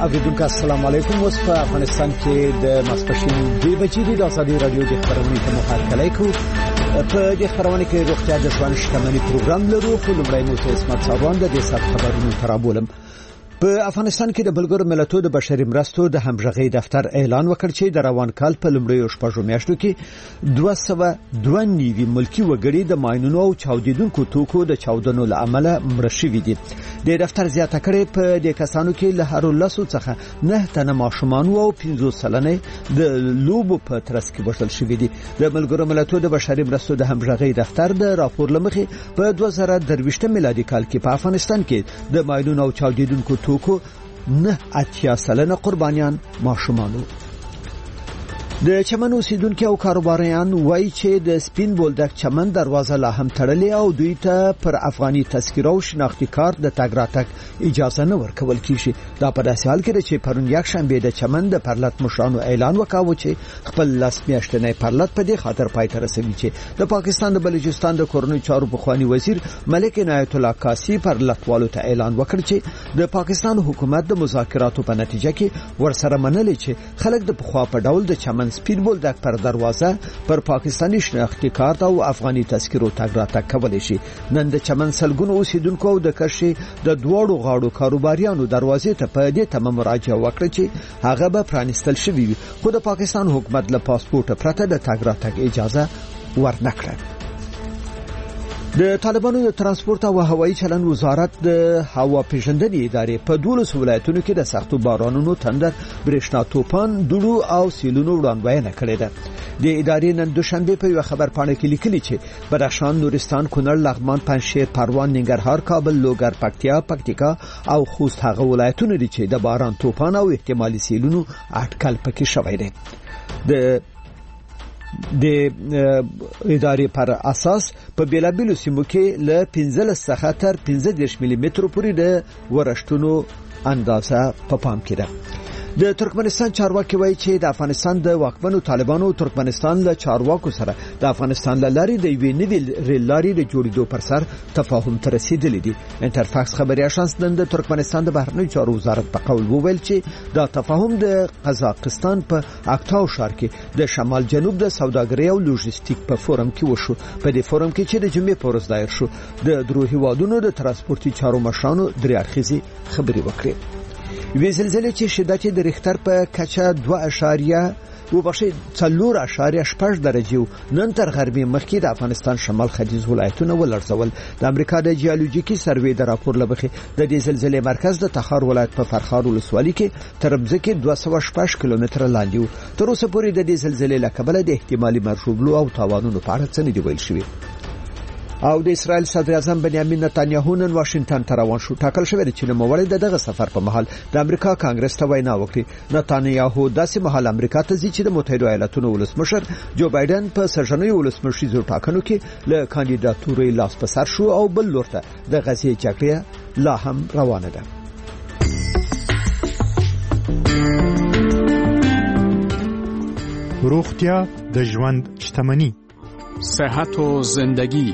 اوریدونکو السلام علیکم. اوس په افغانستان کې د ماسپښین 2 بجې د آزادي رادیو د خبرونې ته مخاطبه کوو. په دې خبرونه کې روغتیا د ژوند شتمنۍ پروګرام لرو، خو لومړی مو ته اسمت صاحب د دې سات خبرونو ترابولم. په افغانستان کې د بلګر ملتونو د بشري مرستو د همغږي دفتر اعلان وکړ چې د روان کال په لومړیو شپږو میاشتو کې 292 ملکی وګړي د ماینونو او چاودیدونکو توکو د چاودنو له امله مړه شوي دي. د دفتر زیاته کړې په دې کسانو کې له هر لاسو څخه 9 تنه ماشومان او 50 سلنه د لوبو په ترڅ کې وژل شوي دي. د بلګر ملتونو د بشري مرستو د همغږي دفتر د راپور لمخې په 2023 میلادي کال کې په افغانستان کې د ماینونو او چاودیدونکو توکو 9 سلنه قربانیان ماشومانو. د چمن اوسیدونکو او کاروباریان وایي چې د سپین بولدک چمن دروازه لا هم تړلې او دوی ته پر افغاني تذکره او شناختی کارت د تګ راتګ اجازه نه ورکول کیږي. دا په داسې حال کې چې پرون یک شنبه د چمن د پرلط مشرانو اعلان وکاوه چې خپل لاس میاشتنې پرلط په دې خاطر پای ته رسوي چې د پاکستان د بلوچستان د کورنۍ چارو پخوانی وزیر ملک عنایت الله کاسی پرلطوالو ته اعلان وکړ چې د پاکستان حکومت د مذاکراتو په نتیجه کې ورسره منلې چې خلک د پخوا په ډول د چمن سپین بولدک پر دروازه پر پاکستانی شناختی کارت او افغاني تذکرو تګ راتګ کولی شي. نن د چمن سلګونو اوسیدونکو او د کرشي د دوړو غاړو کاروباریانو دروازې ته په دې تمه مراجعه وکړه چې هغه به پرانستل شوی وي، خو د پاکستان حکومت له پاسپورت پرته د تګ راتګ اجازه ورنکړه. د طالبانو د ترانسپورت او هوایي چلند وزارت د هوا پیژندنې ادارې په 12 ولایتونو کې د سختو بارانونو تندر، برېښنا توپان، دوړو او سیلونو وړاندوینه کړې ده. د ادارې نن دوشنبه په یو خبر پاڼه کې لیکلي چې بدخشان، نورستان، کونړ، لغمان، پنجشیر، پروان، ننګرهار، کابل، لوګر، پکتیکا او خوست هغه ولایتونه دي چې د باران، توپان او احتمالي سیلونو اټکل پکې شوی دی. د ادارې پر اساس په بیلابیلو سیمو کې له 15 څخه تر 15 ملي متر پورې د ورښتونو اندازه په پام کې ده. د ترکمنستان چارواکي وایي چې د افغانستان د واکمنو طالبانو ترکمنستان له چارواکو سره د افغانستان لارې د یوې نوې ریل لارې د جوړېدو پر سر تفاهم ته رسیدلی دي. انټرفاکس خبري اژانس نن د ترکمنستان د بهرنیو چارو وزارت په قول وویل چې دا تفاهم د قزاقستان په اکتاو ښار کې د شمال جنوب د سوداګرۍ او لوجستیک په فورم کې وشو. په دې فورم کې چې د جمعې په ورځ دایر شو، د درو هیوادونو د ترانسپورتي چارو مشرانو درې اړخیزې خبرې وکړې. وی زلزلې چې شدت د ریختر په کچه 4.6 درجه نن تر غربي مخکې د افغانستان شمال ختیځ ولایتونه ولړزول. د امریکا د جیولوژیکي سروې د راپور لبخې د دې زلزلې مرکز د تخار ولایت په فرخار ولسوالۍ کې تر ځمکې 206 کیلومتره لاندې و. تر اوسه پورې د دې زلزلې له کبله د احتمالي مرشوبلو او تاوانونو په اړه څه نه دی ویل شوی. او د اسرائیل صدر اعظم بنیامین نتانیاهو نن واشنگټن ته روان شو. ټاکل شوی دی چې نوموړی دغه سفر په مهال د امریکا کانګرس ته وینا وکړي. نتانیاهو داسې مهال امریکا ته ځي چې د متحده ایالاتونو ولسمشر جو بایدن په سرژنې ولسمشریزو ټاکنو کې له کاندیداتوري لاس په سر شو او بل لور ته د غزې جګړه لا هم روانه ده. روغتیا د ژوند شتمنۍ، صحت و زندگی.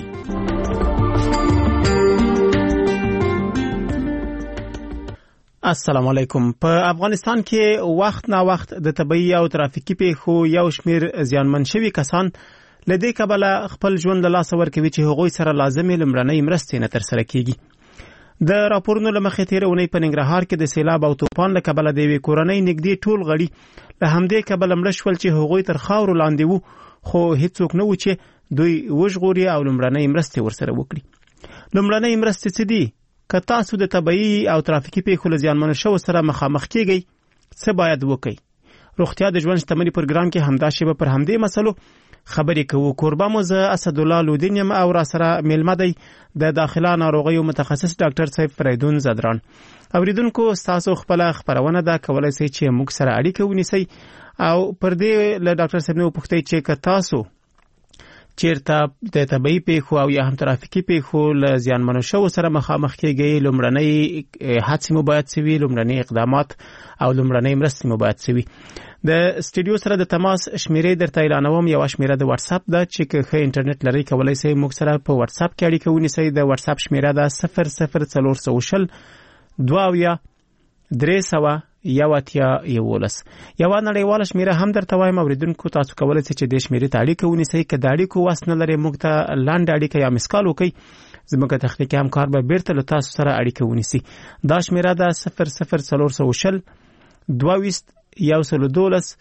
السلام علیکم. په افغانستان کې وخت نا وخت د طبي او ترافیکي پیښو یو شمیر زیانمن شوي کسان لدې کبله خپل ژوند له لاسه ورکوي چې هغوی سره لازمي لمړنۍ مرستې نه ترسره کیږي. د راپورونو له مخې تیره اونۍ په ننګرهار کې د سیلاب او توپان له کبله د یوې کورنۍ نږدې ټول غړي له همدې کبله مړه شول چې هغوی تر خاورو لاندې وو، خو هیڅوک نه و چې دوی وژغوري او لمړنۍ مرستې ورسره وکړي. لمړنۍ مرستې څه دي؟ که تاسو د طبي او ترافیکي پیښو له زیانمنو شوو سره مخامخ کیږئ، څه باید وکړئ؟ روغتیا د ژوند شتمنۍ پروګرام کې همدا شیبه پر همدې مسلو خبرې کوو. کوربه مو زه اسدالله لودین یم او را سره میلمه دی د داخله ناروغیو متخصص ډاکټر صاحب فریدون زدران. اوریدونکو، تاسو خپل خبرونه دا کولای شئ چې موږ سره اړیکه ونیسئ او پر دې له ډاکټر صاحب نو پوښتئ چې که تاسو چیرته د طبي پیښو او یا هم ترافیکي پیښو له زیانمنو شوو سره مخامخ کیږئ، لومړنۍ هڅې مو باید سوي، لومړنۍ اقدامات او لومړنۍ مرستې مو باید سوي. د استودیو سره د تماس شمیرې درته اعلانوم. یو شمیره د واتس اپ ده چې که ښه انټرنیټ لرئ کولای شئ موږ سره په واتس اپ کې اړیکه ونیسئ. د واتس اپ شمیره ده 00420 300 11 یو نړیواله شمیره هم درته وایم اوریدونکو تاسو کولای شئ چې د شمیرې ته اړیکه ونیسئ که د اړیکو وس نه لرئ موږ ته لاندې اړیکه یا مسکال وکړئ زموږ تخنیکي همکار به بیرته له تاسو سره اړیکه ونیسي دا شمیره ده 00420 22 112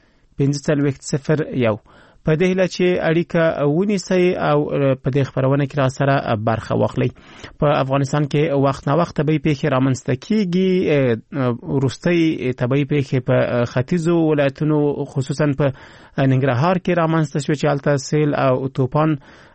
1501 په دې هیله چې اړیکه ونیسئ او په دې خبرونه کې را سره برخه واخلئ په افغانستان کې وخت نه وخت طبي پیښې رامنځته کیږي وروستۍ طبي پیښې په ختیځو ولایتونو خصوصا په ننګرهار کې رامنځته شوې چې هلته سیل او طوفان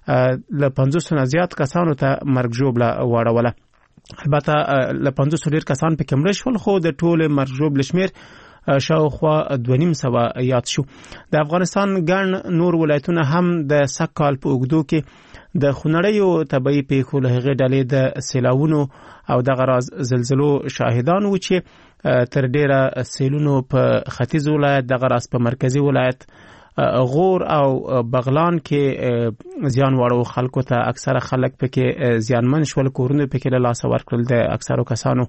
له 500 نه زیات کسانو ته مرګ ژوبله واړوله البته له 500 ډیر کسان په کې مړه شول خو د ټول مرګ ژوبله شمیر شاوخوا 2.5 یاد شو د افغانستان ګڼ نور ولایتونه هم د سکهال په اوږدو کې د خونړیو طبي پیښو له هغې ډلې د سیلاوونو او دغه راز زلزلو شاهدان وو چې تر ډیره سیلونو په ختیځ ولایت دغه راز په مرکزی ولایت غور او بغلان کې زیان واړو خلکو ته اکثره خلک پکې زیانمن شول کورونه پکې له لاسه ورکړل د اکثرو کسانو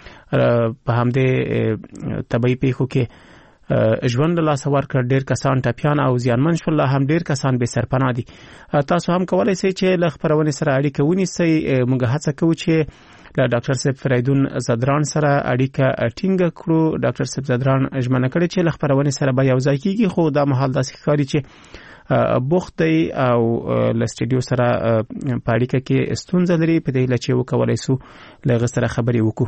په همدې طبي پیښو کې ژوند له لاسه ورکړ ډیر کسان ټپیان او زیانمن شول هم ډیر کسان بې سرپناه دي تاسو هم کولای شئ چې له خبرونې سره اړیکه ونیسئ موږ هڅه کوو چې له ډاکټر صاحب فریدون زدران سره اړیکه ټینګ کړو ډاکټر صاحب زدران ژمنه کړې چې له خبرونې سره به یو ځای کیږي خو دا مهال داسې ښکاري چې بوخت دی او له سټډیو سره په اړیکه کې ستونزه لري په دې هیله چې وکولای شو له هغه سره خبرې وکړو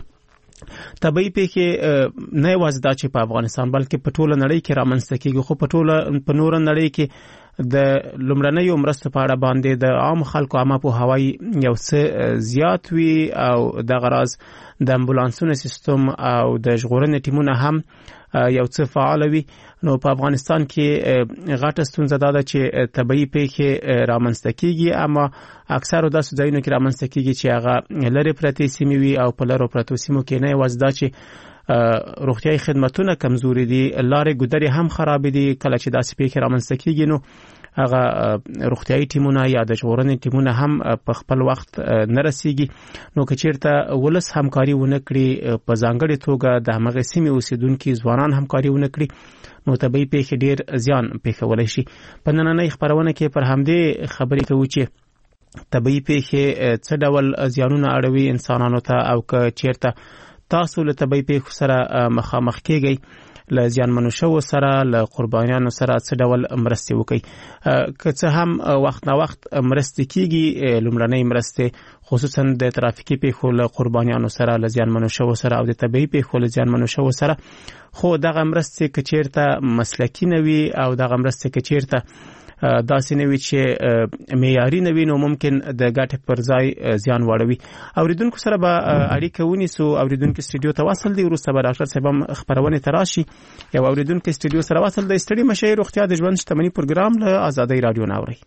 طبي پیښې نه یوازې دا چې په افغانستان بلکې په ټوله نړۍ کې رامنځته کیږي خو په نور نړۍ کې د لومړنیو مرستو په اړه باندې د عام خلکو عامه پوهاوی یو څه زیات وي او دغه راز د امبولانسونو سیستم او د ژغورنې ټیمونه هم یو څه فعال وي نو په افغانستان کې غټه ستونزه ده چې طبي پیښې رامنځته کیږي اما اکثره داسې ځایونو کې رامنځته کیږي چې هغه لرې پرتې سیمې وي او په لرو پرتو سیمو کې نه یوازې دا چې روغتیايي خدماتونه کمزوري دي لارې ګودرې هم خراب دي کله چې داسې پیښې رامنځته کیږي نو هغه روغتیايي ټیمونه یا د ژغورنې ټیمونه هم په خپل وخت نه رسیږي نو که چیرته ولس همکاري ونه کړي په ځانګړې توګه د همغه سیمې اوسیدونکو ځوانان همکاري ونه کړي نو طبي پیښې ډیر زیان پیښولای شي په نننۍ خبرونه کې پر همدې خبرې کوو چې طبي پیښې څه ډول زیانونه اړوي انسانانو ته او که چیرته تاسو له طبي پیښو سره مخامخ کیږئ له زیانمنو شوو سره له قربانیانو سره څه ډول مرستې وکړي که څه هم وخت نه وخت مرستې کیږي لومړنۍ مرستې خصوصا د ترافیکي پیښو له قربانیانو سره له زیانمنو شوو سره او د طبي پیښو له زیانمنو شوو سره خو دغه مرستې که چیرته مسلکي نه وي او دغه مرستې که چیرته داسې نه وي چې معیاري نه وي نو ممکن د ګټې پر ځای زیان واړوي اوریدونکو سره به اړیکه ونیسو اوریدونکو سټډیو ته وصل دی وروسته به ډاکټر صاحب هم خبرونه تراشي یو اوریدونکو سټډیو سره وصل دی ستړي مشه روغتیا د ژوند شتمنۍ پروګرام له آزادۍ رادیو ناوري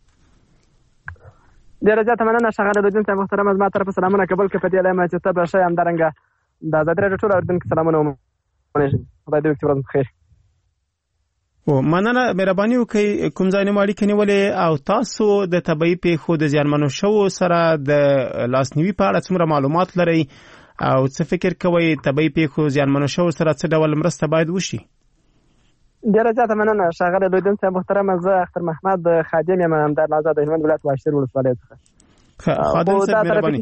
درجه تمنه شغاله د جنت محترم از ما طرف سلامونه قبول کړه په دې لایمه چې تبه شي هم درنګه د آزادۍ رادیو ټول اوریدونکو سلامونه خدای دې وکړي بخیر او مننه مهرباني وکړئ کوم ځای نه اړیکه نیولې او تاسو د طبي پیښو د زیانمنو شوو سره د لاسنیوي په اړه څومره معلومات لرئ او څه فکر کوئ طبي پیښو زیانمنو شوو سره څه ډول مرسته باید وشي ډیره زیاته مننه ښاغلی لویدونکی محترم زه اختر محمد خادم یم همدار نازا د هلمند ولایت واشتر ولسوالۍ څخه خادم صاحب مهرباني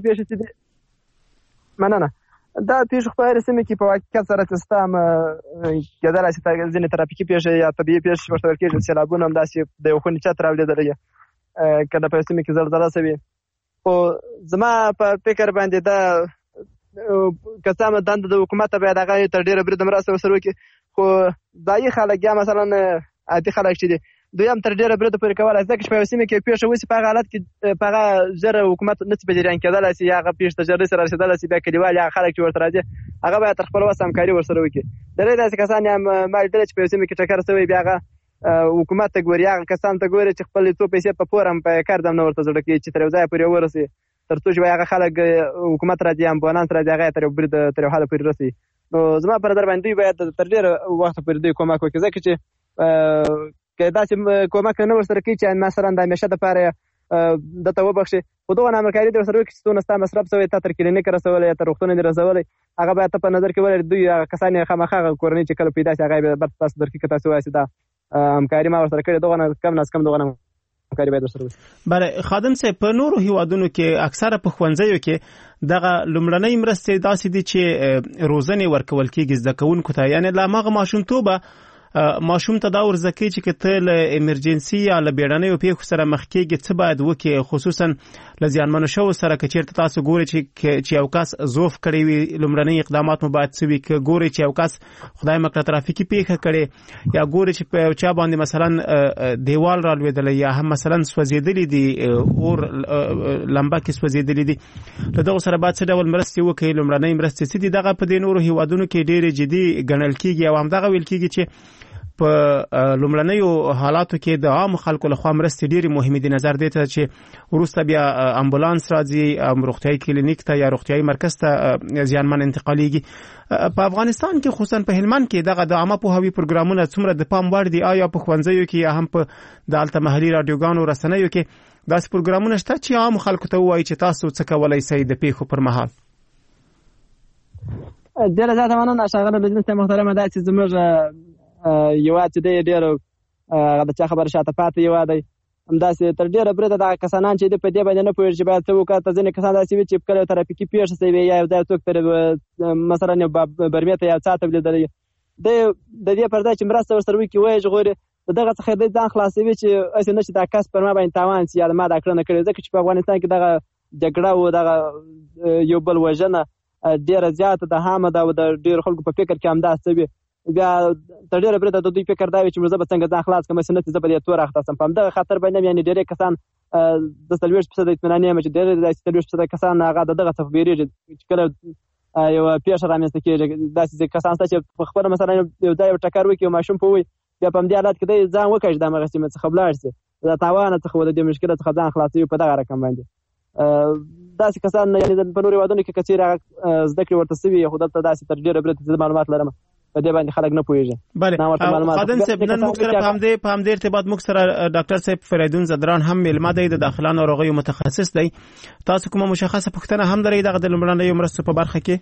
مننه دا پیښه په هر سیمه کې په واقعیت سره سیستم کېدای شي ځینې ترافیکي پیښې یا طبيعي پیښې ورته ویل کېږي سیلابونه هم داسې د یو خونې چت راولیدلی کله په سیمه کې زلزله شوې خو زما په فکر باندې دا که څه هم دنده د حکومت باید هغه تر ډېره بریده مرسته ورسره وکړي خو ځایي خلک یا مثلا عادي خلک چې دي دوی هم تر ډېره بریده پورې کولی ځکه چې په یو سیمه کې پیښه وشي په هغه حالت کې په هغه ژر حکومت نشي په جریان کېدلی شي یا هغه پیښې ته ژر نشي رارسېدلی شي بیا کلیوال یا خلک چې ورته راځي هغه باید تر خپل وس همکاري ورسره وکړي ډېری داسې کسان یې هم ما لیدلي چې په یو سیمه کې ټکر شوی بیا هغه حکومت ته ګوري هغه کسان ته ګوري چې خپلې څو پیسې په پور هم په کار دم نه ورته زړه کړي چې تر یو ځایه پورې ورسي تر څو چې هغه خلک حکومت راځي امبولانس راځي هغه تر یو برید تر یو حاله پورې رسي نو زما په نظر باندې باید تر ډېره وخته پورې دوی کومک وکړي ځکه چې که داسې کومک نه ورسره کوي چې مثلا د همیشه دپاره دته وبخښي خو دغه نامرکاري در سره وکړي چې څونه ستا مصرف شوی تا تر کلینیک رسولی یا تر روغتون دې رسولی هغه باید ته په نظر کې ولرې دوی هغه کسان یې خامخا هغه کورنۍ چې کله پیدا شي هغه یې بېرته تاسو درکړي که تاسو وایاست دا همکاري ما ورسره کړې دغه نه کم نه کم دغه همکاري باید ورسره وشي. بله خادم صاحب په نورو هیوادونو کې اکثره په ښوونځیو کې دغه لومړنۍ مرستې داسې دي چې روزنې ورکول کېږي زده کوونکو ته یعنې له هماغه ماشومتوبه ماشوم ته دا ورزده کوي چې که ته له ایمرجنسي یا له بیړنیو پیښو سره مخ کېږي څه باید وکړي خصوصا له زیانمنو شوو سره که چېرته تاسو ګورئ چې یو کس ضعف کړی وي لومړني اقدامات مو باید څه وي که ګورئ چې یو کس خدای مکړه ترافیکي پیښه کړې یا ګورئ چې په یو چا باندې مثلا دیوال رالوېدلی یا هم مثلا سوځېدلي دي اور لمبه کې سوځېدلي دي له دغو سره باید څه ډول مرستې وکړي لومړنۍ مرستې څه دي دغه په دې نورو هیوادونو کې ډېرې جدي ګڼل کېږي او همدغه ویل کېږي چې په لومړنیو حالاتو کې د عام خلکو لخوا مرستې ډېرې مهمې دي نظر دې ته چې وروسته بیا امبولانس راځي روغتیایي کلینیک ته یا روغتیایي مرکز ته زیانمن انتقالیږي. په افغانستان کې خصوصا په هلمند کې دغه د عامه پوهاوي پروګرامونه څومره د پام وړ دي آیا په ښوونځیو کې یا هم په دلته محلي راډیوګانو رسنیو کې داسې پروګرامونه شته چې عام خلکو ته ووایي چې تاسو څه کولی شئ د پیښو پر مهال؟ ډېره زیاته مننه ښاغلی لجنې صاحب محترمه دا چې زموږ هېواد چې دی ډېر د چا خبره شاته پاتې هېواد دی همداسې تر ډېره برید دغه کسانان چې په دې باندې نه پوهېږي چې باید څه وکړه ځینې کسان داسې وي چې کله یو ترافیکي پیښه شوې یا یو ځای څوک تر مثلا یو برمې ته یو څا ته لیدلی دی د دې پر ځای چې مرسته ورسره وکړي وایي ژغوري د دغه څخه دی ځان خلاصوي چې هسې نه چې دا کس پر ما باندې تاوان شي یا ما دا کړنه کړې ځکه چې په افغانستان کې دغه جګړه و دغه یو بل وژنه ډېره زیاته ده عامه ده او د ډېرو خلکو په فکر کې همداسې وي بیا تر ډېره برید د دوی فکر دا وي چې زه به څنګه ځان خلاص کړم چې نه زه به دې تور اخته شم په همدغه خطر باندې یعنې ډېری کسان د 40% اطمینان یم چې ډېری داسې 40% کسان هغه د دغه څخه ویرېږي چې کله یو پیښه رامنځته کېږي داسې کسان شته چې په خپله مثلا یو ځای یو ټکر وکړي یو ماشوم په ووي بیا په همدې حالت کې دی ځان وکړي د همغه سیمې څخه ولاړ شي د تاوانه څخه د دې مشکله څخه ځان خلاصوي په دغه رقم باندې داسې کسان یعنې په نورو هېوادونو کې که چېرې زده کړې ورته شوي خو دلته داسې تر ډېره برید زه معلومات لرم په دې باندې خلک نه پوهېږي. بله خادم صاحب نن موږ سره په همدې ارتباط موږ سره ډاکټر صاحب فریدون زدران هم مېلمه دی د داخله ناروغیو متخصص دی تاسو کومه مشخصه پوښتنه هم لرئ دغه د لومړنیو مرستو په برخه کې؟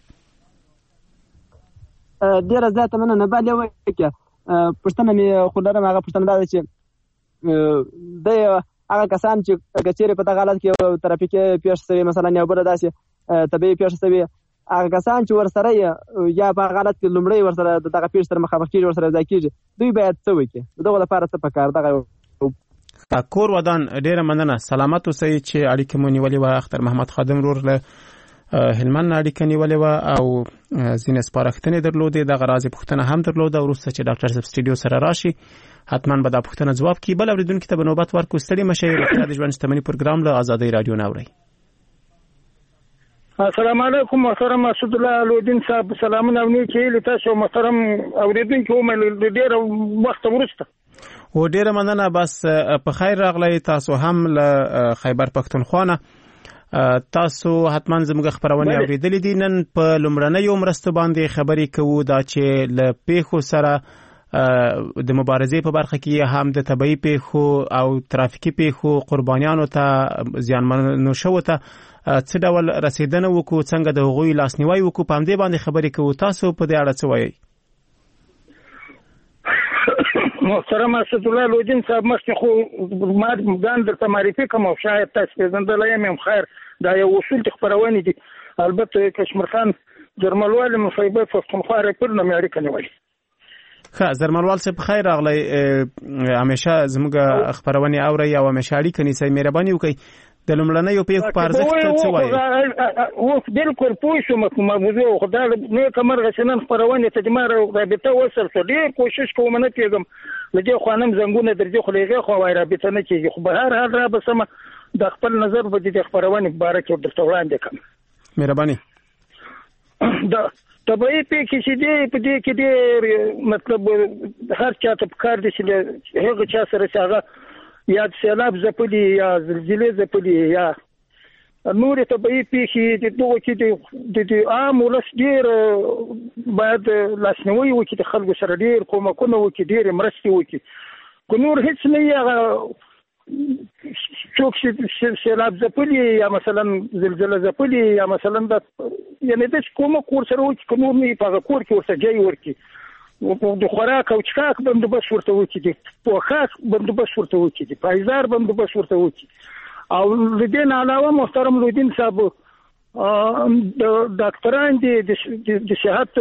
ډېره زیاته مننه بل یو وکړه پوښتنه مې خو لرم هغه پوښتنه دا ده چې د هغه کسان چې که چېرې په دغه حالت کې یو ترافیکي پیښه شوې مثلا یو بله داسې طبیعي پیښه شوې هغه کسان چې ورسره یا په هغه حالت کې لومړی ورسره د دغه پیښې سره مخامخ کېږي ورسره یو ځای کېږي دوی باید څه وکړي د دغو لپاره څه پکار دغه کور ودان ډېره مننه سلامت اوسئ چې اړیکه مو نیولې وه اختر محمد خادم ورور له هلمند اړیکه نیولې وه او ځینې سپارښتنې درلودې دغه راز پوښتنه هم درلوده وروسته چې ډاکټر صاحب سټوډیو سره راشي حتما به دا پوښتنه ځواب کړي بل اورېدونکي ته به نوبت ورکړو ستړي مه شئ روغتیا د ژوند شتمني پروګرام له ازادۍ راډیو نه اورئ. السلام علیکم محترم مسعود الله علودین صاحب سلامونه نیکې له تاسو محترم اوریدونکو مې ډېر وخت ورسته و ډېره مننه بس په خیر راغلی تاسو هم له خیبر پښتونخوا نه تاسو حتما زموږ خبرونه اوریدلې دي نن په لومړنیو مرستو باندې خبرې کوو دا چې له پیښو سره د مبارزې په برخه کې هم د طبيعي پیښو او ترافیکي پیښو قربانیانو ته زیانمنو شوو ته څه ډول رسیدنه وکړو څنګه د هغوی لاسنیوي وکړو په همدې باندې خبرې کوو تاسو په دې اړه څه وایئ؟ محترم اسد الله لودین صاحب مخکې خو ما ځان درته معرفي کوم او شاید تاسو پیژندلی یم خیر دا یو اصول د خپرونې دي البته کشمیر خان جرملوال من خیبر پښتونخوا راپور نه مې اړیکه نیولې ښه زرملوال صاحب خیر راغلی همیشه زموږ خپرونې اورئ او همیشه اړیکه نیسئ مهرباني وکړئ د لومړنیو پیښو په ارزښت څه وایي؟ اوس بالکل پوه شوم په موضوع خو دا نیکه مرغه چې نن خپرونې ته د ما رابطه وسلته ډېر کوشش کوم نه کېږم له دې خوا نم زنګونه در دې خو له هغې خوا وایي رابطه نه کېږي خو به هر حال را بسمه د خپل نظر به د دې خپرونې په باره کې درته وړاندې کړم مهرباني د طبیعي پیښې چې دی په دې کې ډېر مطلب هر چا ته پکار دي چې هغه چا سره چې هغه یا سیلاب ځپلي یا زلزلې ځپلي یا نورې طبیعي پیښې د دغو کې د عام ولس ډېر باید لاسنیوي وکړي د خلکو سره ډېر کومکونه وکړي ډېرې مرستې وکړي که نور هېڅ نه وي هغه څوک چې سیلاب ځپلي یا مثلا زلزله ځپلي یا مثلا د یعنی د کومه کور سره وکړي کوم نه په کور کې ورته ځای ورکړي د خوراک او چکاک بندوبست ورته وکړي د پوښاک بندوبست ورته وکړي د پایزار بندوبست ورته وکړي او د دې نه علاوه محترم لودین صاحب د ډاکټران د صحت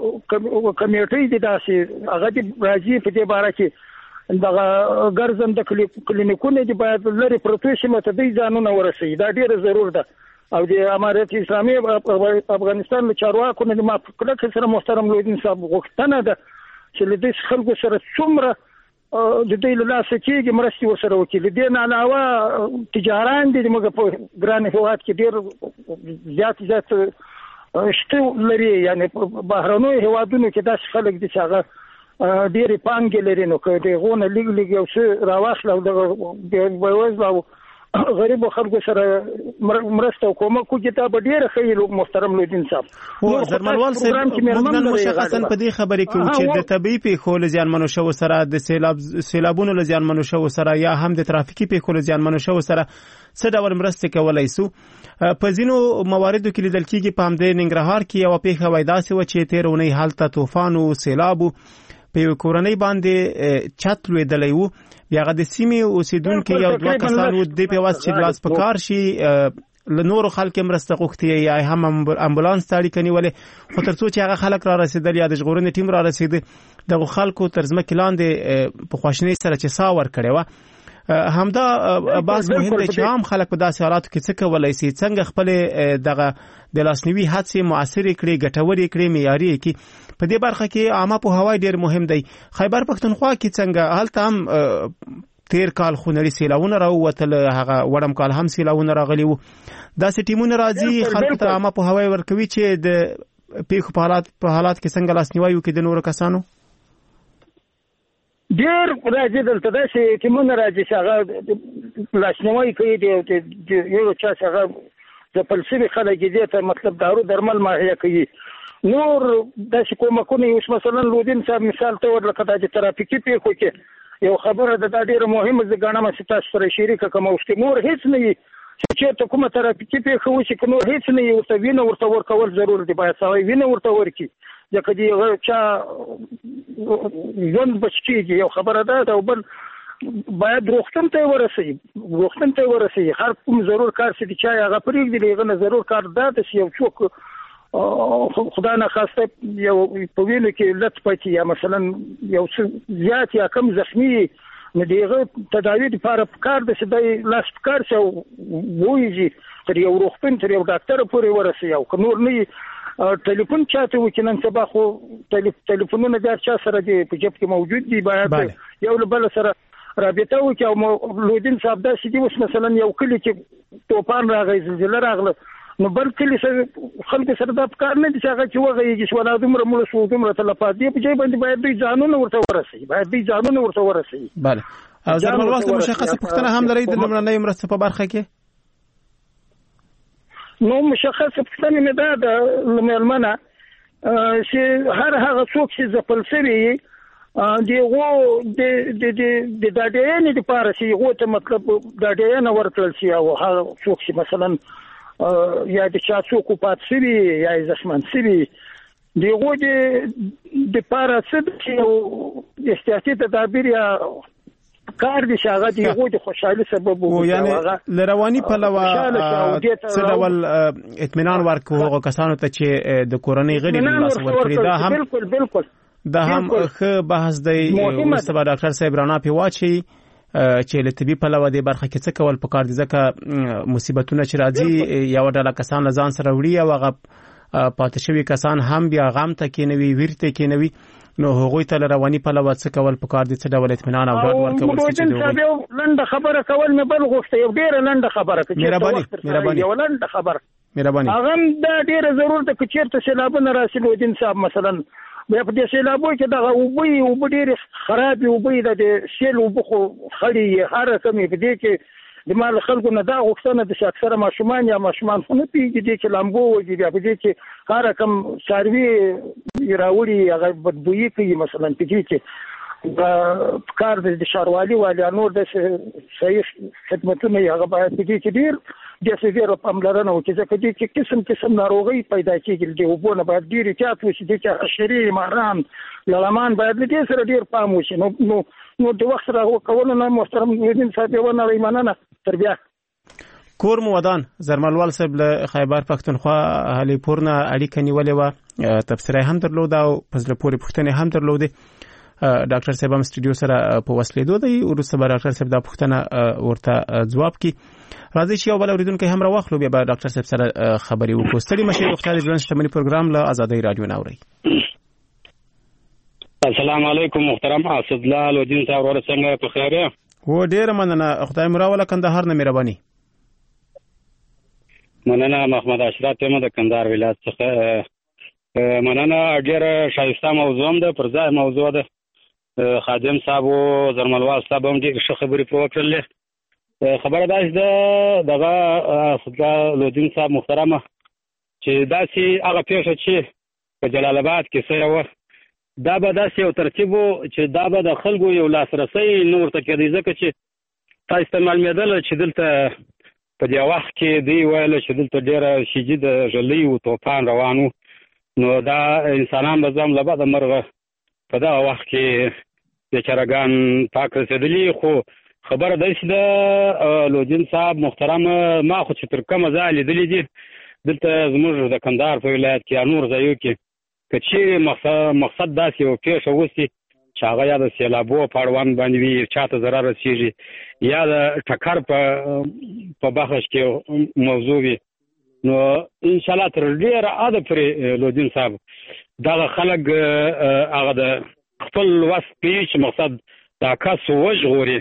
کمیټې د داسې هغه د راځي په دې باره کې دغه ګرځند کلینیکونه دي باید لري پروفیشنل ته دی ځانونه ورسي دا ډیره ضرور ده او د امارات اسلامي افغانستان له چارواکو نه ما کله سره محترم لودین صاحب غوښتنه ده چې له دې خلکو سره څومره د دې له لاسه کېږي مرستې ورسره وکړي د دې نه علاوه تجاران دي موږ په ګران هېواد کې ډېر زیات شته لري یعنی بهرنیو هېوادونو کې داسې خلک دي چې هغه ډېرې پانګې لري نو که د هغو نه لږ یو څه راواخله او دغه بېوزله او غریبو خلکو سره مرسته او کومک وکړي دا به ډېره ښه محترم لودین صاحب زرمنوال صاحب موږ نن مشخصا په دې خبرې کوو چې د طبیعي پیښو له زیانمنو شوو سره د سیلابونو له زیانمنو شوو سره یا هم د ترافیکي پیښو له زیانمنو شوو سره څه ډول مرستې کولی سو په ځینو مواردو کې لیدل کېږي په همدې ننګرهار کې یوه پیښه وای داسې وه چې تېره اونۍ هلته طوفان و سیلاب و په یو کورنۍ باندې چت لوېدلی و بیا هغه د سیمې اوسېدونکي یو دوه کسان و دې په یوازې چې لاس په کار شي له نورو خلکو مرسته غوښتې یا هم امبولانس ته اړیکه نیولې خو تر څو چې هغه خلک را رسېدل یا د ژغورنې ټیم را رسېده دغو خلکو تر ځمکې لاندې په خواشینۍ سره چې ساه ورکړې وه همدا باز مهم دی چې عام خلک په داسې حالاتو کې څه کولی سي څنګه خپلې دغه د لاسنیوي هڅې مؤثرې کړي ګټورې کړي معیاري کړي په دې برخه کې عامه پوهاوی ډېر مهم دی خیبر پښتونخوا کې څنګه هلته هم تیر کال خونړي سیلاونه راووتل هغه وړم کال هم سیلاونه راغلي وو داسې ټیمونه راځي خلکو ته عامه پوهاوی ورکوي چې د پیښو په حالات کې څنګه لاسنیوی وکړي د نورو کسانو ډېر راځي دلته داسې ټیمونه راځي چې هغه لاسنیوی کوي د یو چا چې هغه ځپل شوي خلک دې ته مطلب دارو درمل مهیا کوي نور داسې کومکونه اوس مثلا لودین صاحب مثال ته ورلکه دا چې ترافیکي پیښو کې یو خبره ده دا ډېره مهمه زه ګڼم چې تاسو سره شریکه کوم اوس کې نور هیڅ نه وي چې چېرته کومه ترافیکي پیښه وشي که نور هیڅ نه وي ورته وینه ورته ورکول ضرور دي باید سړی وینه ورته ورکړي ځکه د هغه چا ژوند بچ کېږي یو خبره ده او بل باید روغتون ته ورسوي هر کوم ضرور کار چې د چا هغه پرېږدي د هغه نه ضرور کار دا ده چې یو څوک خدای نخواسته یو په وینو کې لت پاتې یا مثلا یو څه زیات یا کم زخمی نو د هغه تداوي لپاره پکار ده چې دی لاس پکار شي او وویږي تر یو روغتون تر یو ډاکټر پورې ورسوي او که نور نه ټلیفون چاته وکړي نن سبا خو ټلیفونونه د هر چا سره دي په جیب کې موجود دي باید یو له بل سره رابطه وکړي او لودین صاحب داسې دي اوس مثلا یو کلي کې طوفان راغی زلزله راغله نو بل کلی خلکو سره دا کار نه دي چې هغه چې وغږېږي چې ولا دومره مړه شو دومره تلفات دي په ځای باندې باید دوی ځانونه ورته ورسوي بله او زرمنوال صاحب مشخصه پوښتنه هم لرئ د لومړنۍ مرستې په برخه کې نو مشخصه پوښتنه مې دا ده له مېلمنه چې هر هغه څوک چې ځپل شوي دغه د ډاډینې لپاره چې هغه ته مطلب ډاډینه ورکړل شي او هغه څوک چې مثلا یا د چا څوک پات شوي یا زخمن شوي دغه د لپاره څه احتیاطي تدابیر یا کار دي چې هغه دغه د خوشحالي سبب وي یعنی لرواني پلوه څه ډول اطمینان ورکوي هغه کسانو ته چې د کورنۍ غړي له لاسه ورکړي دا هم بالکل دا هم ښه بحث دی وروسته به ډاکټر صاحب رانا پې واچوي چې له طبي پلوه دې برخه کې څه کول پکار دي ځکه مصیبتونه چې راځي یوه ډله کسان له ځان سره وړي او هغه پاتې شوي کسان هم بیا غم ته کېنوي ویر ته کېنوي نو هغوی ته له رواني پلوه څه کول پکار دي څه ډول اطمینان او ډاډ ورکول چې یو لنډه خبره کول مې بل غوښته یو ډېره لنډه خبره یو لنډه خبره هغه دا ډېره ضرور ده که چېرته سیلابونه راشي لودین صاحب مثلا بیا په دې سیلابو کې دغه اوبه ډېرې خرابې اوبه د سیل اوبه خو خړې هر رقمې په دې کې د مال خلکو نه دا غوښتنه ده چې اکثره ماشومان یا ماشومان خو نه پوهېږي دې کې لامبو وځي بیا په دې کې هر رقم څاروي راوړي هغه بدبویي کوي مثلا په دې کې کار د ښاروالي والیانو د صحیح خدمتونه یې هغه باید دې کې ډېر پاملرنه وکړي، ځکه دې کې قسم ناروغۍ پیدا کېږي. د اوبو نه باید ډېر احتیاط وشي، دې کې حشرې، ماران، لړمان باید له دې سره ډېر پام وشي. نو د وخت راکولو نه محترم مدین صاحب یوه نړۍ مننه. تر بیا کور مو ودان زرملوال صاحب له خیبر پښتونخوا هلي پور نه اړیکه نیولې وه، تبصره هم درلوده او په زړه پورې پوښتنې هم درلودې. ډاکټر صاحب هم سټوډیو سره په وسلېدو دی، وروسته به ډاکټر صاحب دا پوښتنه ورته ځواب کړي. راځئ چې یو بل اورېدونکی هم راواخلو، بیا به ډاکټر صاحب سره خبرې وکړو. ستړي مشئ، روغتیا د ژوند شتمني پروګرام له ازادۍ راډیو نه اورئ. السلام علیکم محترم اسدالله لودین صاحب، ورته څنګه په خیر یې؟ و ډېره مننه، خدای مو راوله کندهار نه مهرباني. مننه، محمد اشرف یم د کندهار ولایت څخه. مننه، ډېره ښایسته موضوع هم ده، پر ځای موضوع ده. خادم صاحب او زرملوال صاحب هم ډېرې ښه خبرې پرې وکړلې. خبره داسې ده دغه اسدالله لودین صاحب محترمه چې داسې هغه پیښه چې په جلال آباد کې سوې وه، دا به داسې یو ترتیب و چې دا به د خلکو یو لاسرسی نه ورته کېدی، ځکه چې تاسو ته معلومېدله چې دلته په دې وخت کې دوی ویله چې دلته ډېره شدید ژلۍ و، طوفان روان و. نو دا انسانان به ځم له بده مرغه په دغه وخت کې بیچارهګان پاک رسېدلي. خو خبره داسې ده لودین صاحب محترم، ما خو چې تر کومه ځای لیدلي دي دلته زموږ د کندهار په ولایت کې یا نور ځایو کې که چیرې مقصد داسې یو پیښه وسي چې هغه یا د سیلابو په اړوند باندې وي، چاته ضرر رسېږي، یا د ټکر په بخش کې موضوع وي، نو انشاءالله تر ډېره حده پورې لودین صاحب دغه خلک هغه د خپل وس کوي چې مقصد دا کس وژغوري.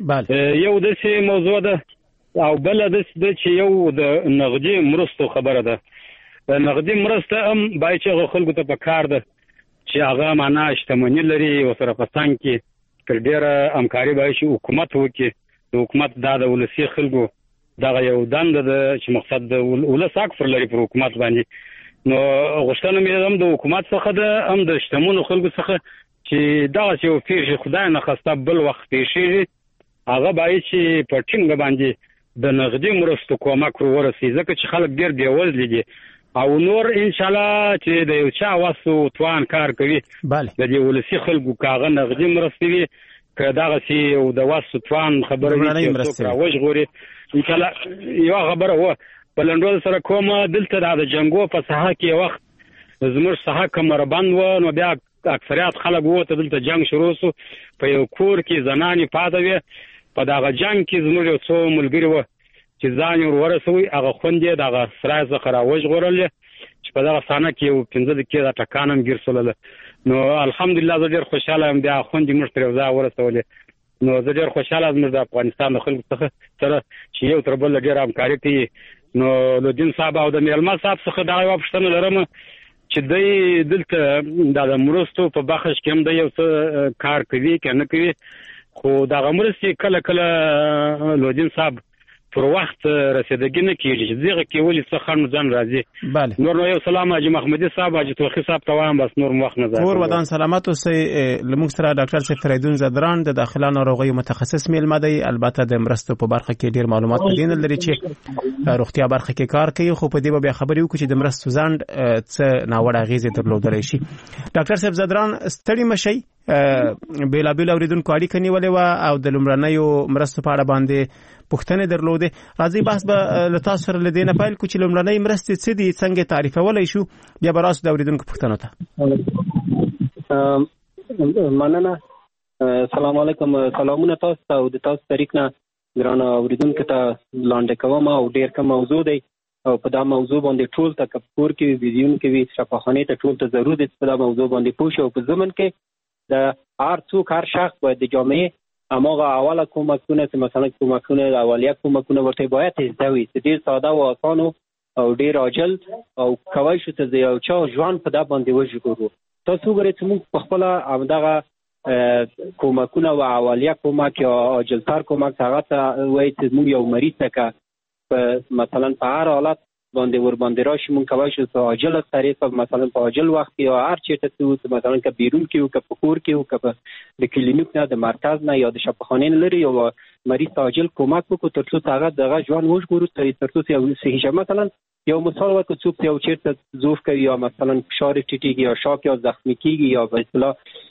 یو داسې موضوع ده، او بله داسې ده چې یو د نغدي مرستو خبره ده. نغدي مرسته هم باید چې هغه خلکو ته په کار ده چې هغه معنا شتمني لري، ورسره په څنګ کې تر ډېره همکاري باید چې حکومت وکړي. د حکومت دا د ولسي خلکو دغه یو دنده ده چې مقصد د ولس اکثر لري پر حکومت باندې. نو غوښتنه مې هم د حکومت څخه ده، هم د شتمنو خلکو څخه چې دغسې یو پیښې خدای نخواسته بل وخت پیښېږي، هغه باید چې په ټینګه باندې د نغدي مرستو کومک ورسي، ځکه چې خلک ډېر بېوزلي دي او نور انشاءالله چې د یو چا وس او توان کار کوي د دې ولسي خلکو که هغه نغدي مرستې وي، که دغسې یو د وس او توان خبره وي چې څوک راوژغوري. انشاءالله یوه خبره وه په لنډول سره کومه، دلته د جنګو په ساحه کې یو وخت زموږ ساحه کمربند وه، نو بیا اکثریت خلک ووته، دلته جنګ شروع سو، په یو کور کې زنانې پاته وې. په دغه جنګ کې زموږ یو څو ملګري وه چې ځان یې ورورسوي، هغه خوندې دغه سرای څخه راوژغورلې چې په دغه صحنه کې یو 15 دقیقې د ټکان هم ګیر سولله. نو الحمدلله زه ډېر خوشحاله یم، بیا خوندې موږ تر یو ځای ورسولې. نو زه ډېر خوشحاله زموږ د افغانستان د خلکو څخه سره چې یو تر بله ډېره همکاري کوي. نو لودین صاحب او د میلمه صاحب څخه دغه یوه پوښتنه لرم چې دوی دلته د مرستو په بخش کې هم د یو څه کار کوي که نه کوي، خو دغه مرستې کله کله لودین صاحب پر وخت رسیدګي نه کېږي، چې دغه کې ولې څه خنډ ځان راځي. نور نو یو سلام حاجي محمدي صاحب، حاجي توخي صاحب ته وایم، بس نور وخت نه ځي. کور ودان سلامت اوسئ. لمونږ سره ډاکټر صاحب فریدون زدران د داخله ناروغیو متخصص میلمه دی، البته د مرستو په برخه کې ډیر معلومات پدې نه لري چې روغتیا برخه کې کار کوي، خو په دې به بیا خبرې وکړو چې د مرستو ځنډ څه ناوړه اغیزې درلودلی شي. ډاکټر صاحب زدران ستړي مشئ، بیلابیل اوریدونکو اړیکه نیولې وه او د لومړنیو مرستو په اړه باندې پوښتنې درلودې. راځئ بحث به له تاسو سره له دې نه پیل کړو چې لومړنۍ مرستې څه دي، څنګه تعریفولی شو، بیا به راسو د اوریدونکو پوښتنو ته. مننه. سلام علیکم، سلامونه تاسو ته او د تاسو طریق نه ګرانه اوریدونکو ته لاندې کوم. او ډېر ښه موضوع دی او په دا موضوع باندې ټول ته که کور کې وي، ویډیون کې وي، شفاخانې ته ټول ته ضرور دی چې په دا موضوع باندې پوه شي. او په ضمن کې د هر څوک هر شخص باید د جامعې هماغه اوله کومکونه چې مثلا کومکونه اولیه کومکونه ورته باید زده وي، چې ډېر ساده او اسانو او ډېر عاجل او کوای شو ته د یو چا ژوند په دا باندې وژغورو. تاسو وګورئ چې موږ په خپله همدغه کومکونه و اولیه کومک یا عاجلتر کومک هغه ته وایي چې موږ یو مریض ته که مثلا په هر حالت باندې ور باندې راشي مونږ کولی شو په عاجله طریقه مثلا په عاجل وخت کې یا هر چېرته څه مثلا که بیرون کې وو که په کور کې وو که د کلینیک نه د مرکز نه یا د شفاخانې نه لرې یو مریض ته عاجل کومک وکړو تر څو هغه دغه ژوند وژغورو تر څو یو صحي شي. مثلا یو مثال ورکړو څوک یو چېرته ضعف کوي یا مثلا فشار ټیټېږي یا شاک یا زخمي کېږي یا په اصطلاح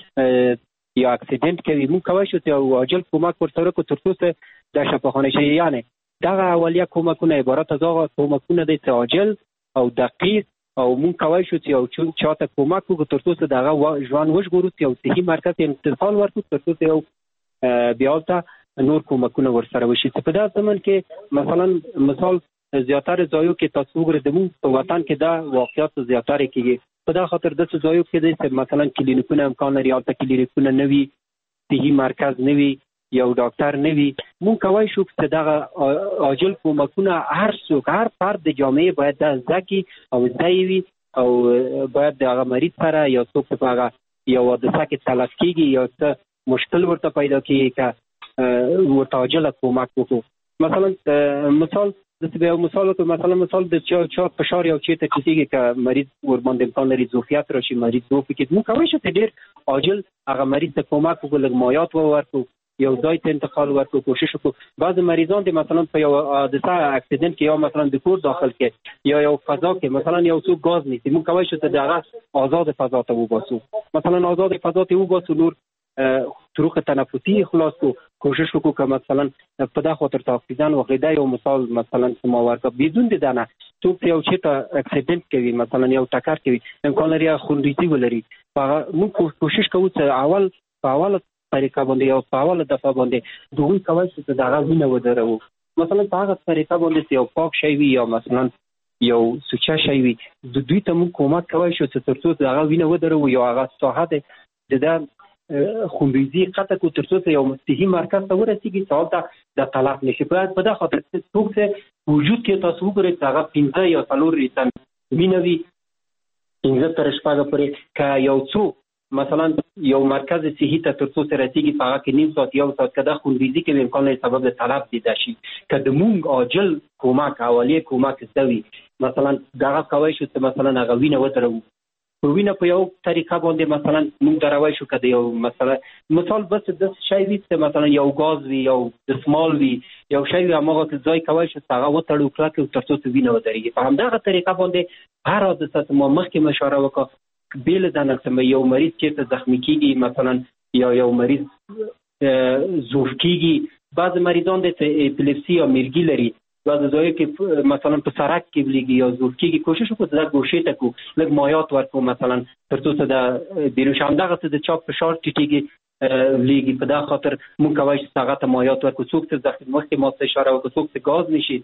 یا اکسیډنټ کوي مونږ کولی شو یو عاجل کومک ورته وکړو تر څو د شفاخانې شي. یعنې دغه اولیه کومکونه عبارت از هغه کومکونه دي چې عاجل او دقیق او مونږ کولی شو چې یو چاته کومک وکړو تر څو دغه ژوند وژغورو یو صحي مرکز انتقال ورکړو تر څو یو بیا هلته نور کومکونه ورسره وشي. په دغه زمن کې مثلا مثال زیاتره ځایو کې تاسو وګورئ زموږ په وطن کې دا واقعیات زیاتره کېږي. په دغه خاطر داسې ځایو کې دی چې مثلا کلینیکونه امکان لري هلته کلینیکونه نه وي، صحي مرکز نه وي، یو ډاکټر نه وي. مونږ کولی شو چې دغه عاجل کومکونه هر څوک هر فرد د جامعې باید دا زده کړي او زده یې وي او باید د هغه مریض سره یا څوک په هغه یو حادثه کې تلف کېږي یا څه مشکل ورته پیدا کېږي که ورته عاجله کومک وکړو. مثلا مثال داسې به یو مثال وکړو، مثلا مثال د چا فشار یو چېرته ټیټېږي که مریض ورباندې امکان لري ظرفیت راشي مریض ضعف وکړي مونږ کولی شو چې ډېر عاجل هغه مریض ته کومک وکړو، لږ مایات ورکړو، یو ځای ته انتقال ورکړو، کوشش وکړو. بعض مریضان دي مثلا په یو حادثه اکسیډنټ کې یا مثلا د کور داخل کې یا یو فضا کې مثلا یو څوک ګاز نیسي مونږ کولی شو چې دغه آزاد فضا ته وباسو، مثلا آزاد فضا ته وباسو، نور طرق تنفسي خلاص کو کوشش وکړو که مثلا په دا خاطر اکسیجن واخلي. دا یو مثال مثلا ما ورکړ بدون د دانه څوک یو چېرته اکسیډنټ کوي مثلا یو ټکر کوي امکان لري خونریزي ولري مونږ کوشش کوو چې په اوله طریقه باندې یو په اوله دفعه باندې دوی کولی شي چې دغه وینه ودروو. مثلا په هغه طریقه باندې یو پاک شی وي یا مثلا یو سوچه شی وي دوی ته مونږ کومک کولی شو چې تر څو دغه وینه ودروو یا هغه ساحه د خونریزي قطع کو تر څو یو صحي مرکز ته ورسېږي چې هلته د تلف نشي. په دې خاطر څوک چې وجود کې تاسو وګورئ چې هغه 15 یا 4 لیټر وینه وي 15 تر شپږ پورې که یو څوک مثلا یو مرکز صحي ته تر څو رسېږي په هغه کې نیم ساعت یو ساعت که دا خونریزي کوي امکان لري سبب د تلف دیده شي. که د مونږ عاجل کومک اولیه کومک زده وي مثلا دغه کولی شو چې مثلا هغه وینه ودروو په وینه په یو طریقه باندې مثلا مونږ دروی شو که د یو مثال بس داسې شی وي چې مثلا یو ګاز وي یو دسمال وي یو شی وي هماغه کې ځای کولی شو چې هغه وتړو کلکې تر څو وینه ودرېږي. په همدغه طریقه باندې هر حادثه چې ما مخکې مشوره وکړه بې له دا نه چې یو مریض چېرته زخمي کېږي مثلا یا یو مریض ضعف کېږي. بعض مریضان دی چې اپیلیپسي یا میرګي لري بعض ځایو کې مثلا په سرک کې ولیږي یا ضعف کېږي کوشش وکړو چې دا ګوشې ته کړو لږ مایات ورکړو مثلا تر څو چې د بیرون شي. همدغه چې د چا فشار ټیټېږي ولیږي په دغه خاطر مونږ کولی شو چې هغه ته مایات ورکړو. څوک چې مخکې ما ته اشاره وکړو څوک چې ګاز نشي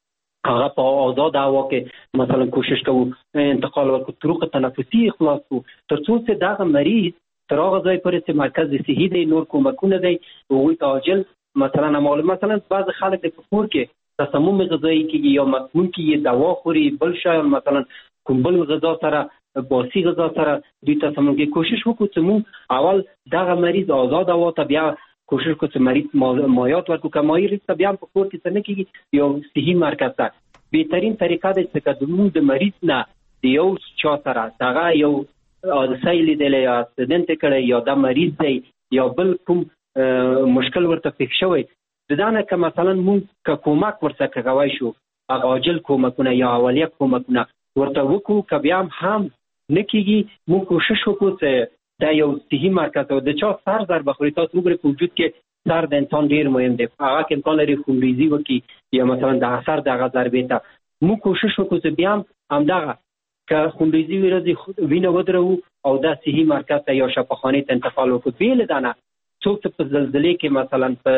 هغه په آزاد هوا کې مثلا کوشش کوو انتقال ورکړو، طرق تنفسي خلاص کړو تر څو چې دغه مریض تر هغه ځای پورې چې مرکز صحي دی نور کومکونه دی هغوی ته عاجل مثلا مثلا بعض خلک د په کور کې تسمم غذایی کېږي یا مسموم کېږي دوا خوري بل شی مثلا کوم بل غذا سره باسي غذا سره دوی تسمم کې کوشش وکړو چې مونږ اول دغه مریض آزاد هوا ته بیا کوشش وکړو چې مریض مایات ورکړو که مریض ته بیا په کور کې څه نه کېږي یو صحي مرکز ته بهترین طریقه دی چې که زموږ د مریض نه د یو چا سره هغه یو حادثه یې لیدلی یا اکسیډنټ یې کړی یا دا مریض دی یا بل کوم مشکل ورته پېښ شوی د دا نه که مثلا مونږ که کومک ورته کولی شو هغه عاجل کومکونه یا اولیه کومکونه ورته وکړو که بیا هم نه کېږي مونږ کوشش وکړو چې دا یو صحي مرکز او د چا سر ضربه خوري تاسو وګورئ په وجود کې سر د انسان ډېر مهم دی هغه کې امکان لري خونریزي وکړي یا مثلا د اثر د هغه ضربې ته مونږ کوشش وکړو چې بیا هم همدغه که خونریزي ورځي وینه ودروو او دا صحي مرکز ته یا شفاخانې ته انتقال وکړو. بې له دا نه څوک چې په زلزلې کې مثلا په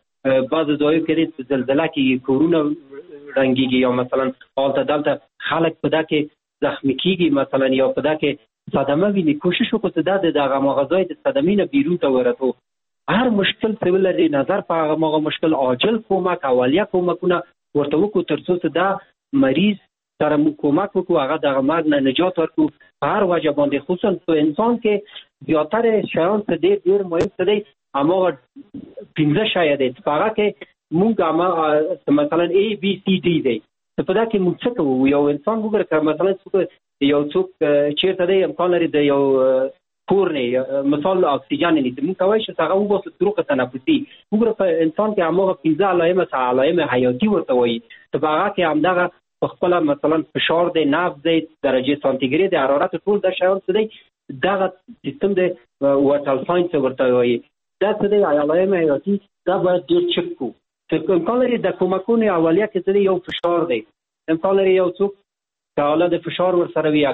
بعضو ځایو کې په زلزله کې کورونه ړنګېږي یا مثلا هلته دلته خلک په دا کې زخمي کېږي مثلا یا په دا کې صدمه ویني کوشش وکړو چې دا د هغه مغزای د صدمې نه بیرون ته ورتو هر مشکل څه ولري نظر په هغه مشکل عاجل کومک اولیه کومکونه ورته وکړو تر څو چې دا مریض سره موږ کومک وکړو هغه دغه مرګ نه نجات ورکړو په هر وجه باندې خصوصا په انسان کې زیاتره شیان څه ډېر مهم څه دی هماغه 15 شی دی په هغه کې موږ مثلا A B C D دی په دا کې موږ څه کوو؟ یو انسان وګوره که مثلا یو څوک چېرته دی امکان لري د یو کور نه مثال اکسیجن نه نیسي، موږ کولی شو هغه وباسو طرق تنفسي. وګوره په انسان کې هماغه 15 علائم حیاتي ورته وایي، په هغه کې همدغه په خپله مثلا فشار دی، نبض دی، درجه سانتیګرید دی، حرارت، ټول دا شیان څه دی دغه سیستم دی وایټل ساینس ورته وایي. دا څه دی علائم حیاتي، دا باید ډېر چک کړو. امکان لري د کومکونو اولیه کې څه دی یو فشار دی، امکان لري یو څوک که حاله د فشار ورسره وي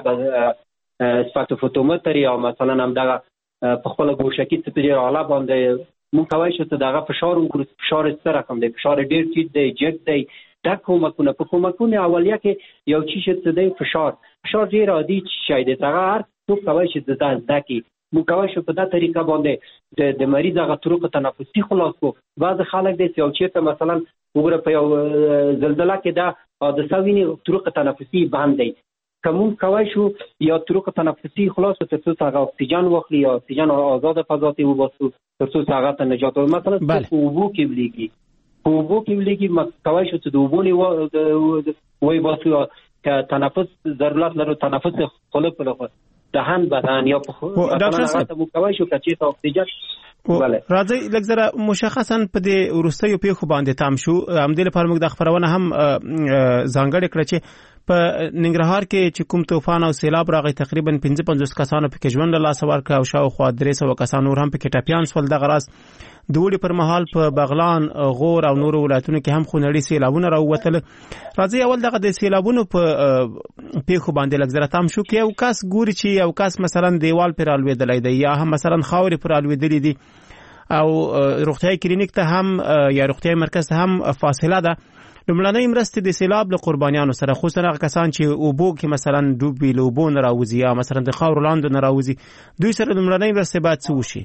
سپکتوفوتومتر یا مثلا همدغه په خپله ګوشه کې څه په ډېر اعلی باندې موږ کولی شو چې دغه فشار وګورو، فشار څه رقم دی، فشار ډېر ټیټ دی، جګ دی. دا کومکونه په کومکونو اولیه کې یو چی څه دی فشار ډېر عادي شی دی، هغه هر څوک کولی شي زده کړي. موږ کولی شو په دا طریقه باندې د مریض هغه طرق تنفسي خلاص کړو. بعض خلک دی چې یو چېرته مثلا وګوره په یو زلزله کې دا حادثه ویني طرق تنفسي بند دی، که موږ کولی شو یا طرق تنفسي خلاص کړو تر څو هغه اکسیجن واخلي یا اکسیجن آزاده فضا ته وباسو تر څو هغه ته نجات ورکړو. مثلا په اوبو کې ولیږي، په اوبو کې ولیږي کولی شو چې د اوبو نه وباسو که تنفس ضرورت لرو، تنفس خوله په لخوا دهن بدن یا ډاکټر صاحب موږ کولی شو که چېرته اکسیجن راځي لږ زره مشخصا په دې وروستیو پیښو باندې تام شو. همدې لپاره موږ د خپرونه هم ځانګړې کړه چې په ننګرهار کې چې کوم طوفان او سیلاب راغی تقریبا 55 کسانو پکې ژوند له لاسه ورکړ او شاوخوا 300 کسان نور هم پکې ټپیان شول. دغه راز د اوړي پر مهال په بغلان، غور او نورو ولایتونو کې هم خونړي سیلابونه راووتل. راځي اول دغه د سیلابونو په پیښو باندې لږ زره تام شو کې یو کس ګوري چې یو کس مثلا دیوال پر الوېدلی دی یا هم مثلا خاورې پر الوېدلې دي او روغتیايي کلینیک ته هم یا روغتیايي مرکز ته هم فاصله ده. لومړنۍ مرستې د سیلاب له قربانیانو سره خصوصا هغه کسان چې اوبو کې مثلا ډوب وي، له اوبو نه راوځي یا مثلا د خاورو لاندې نه راوځي، دوی سره لومړنۍ مرستې باید څه وشي؟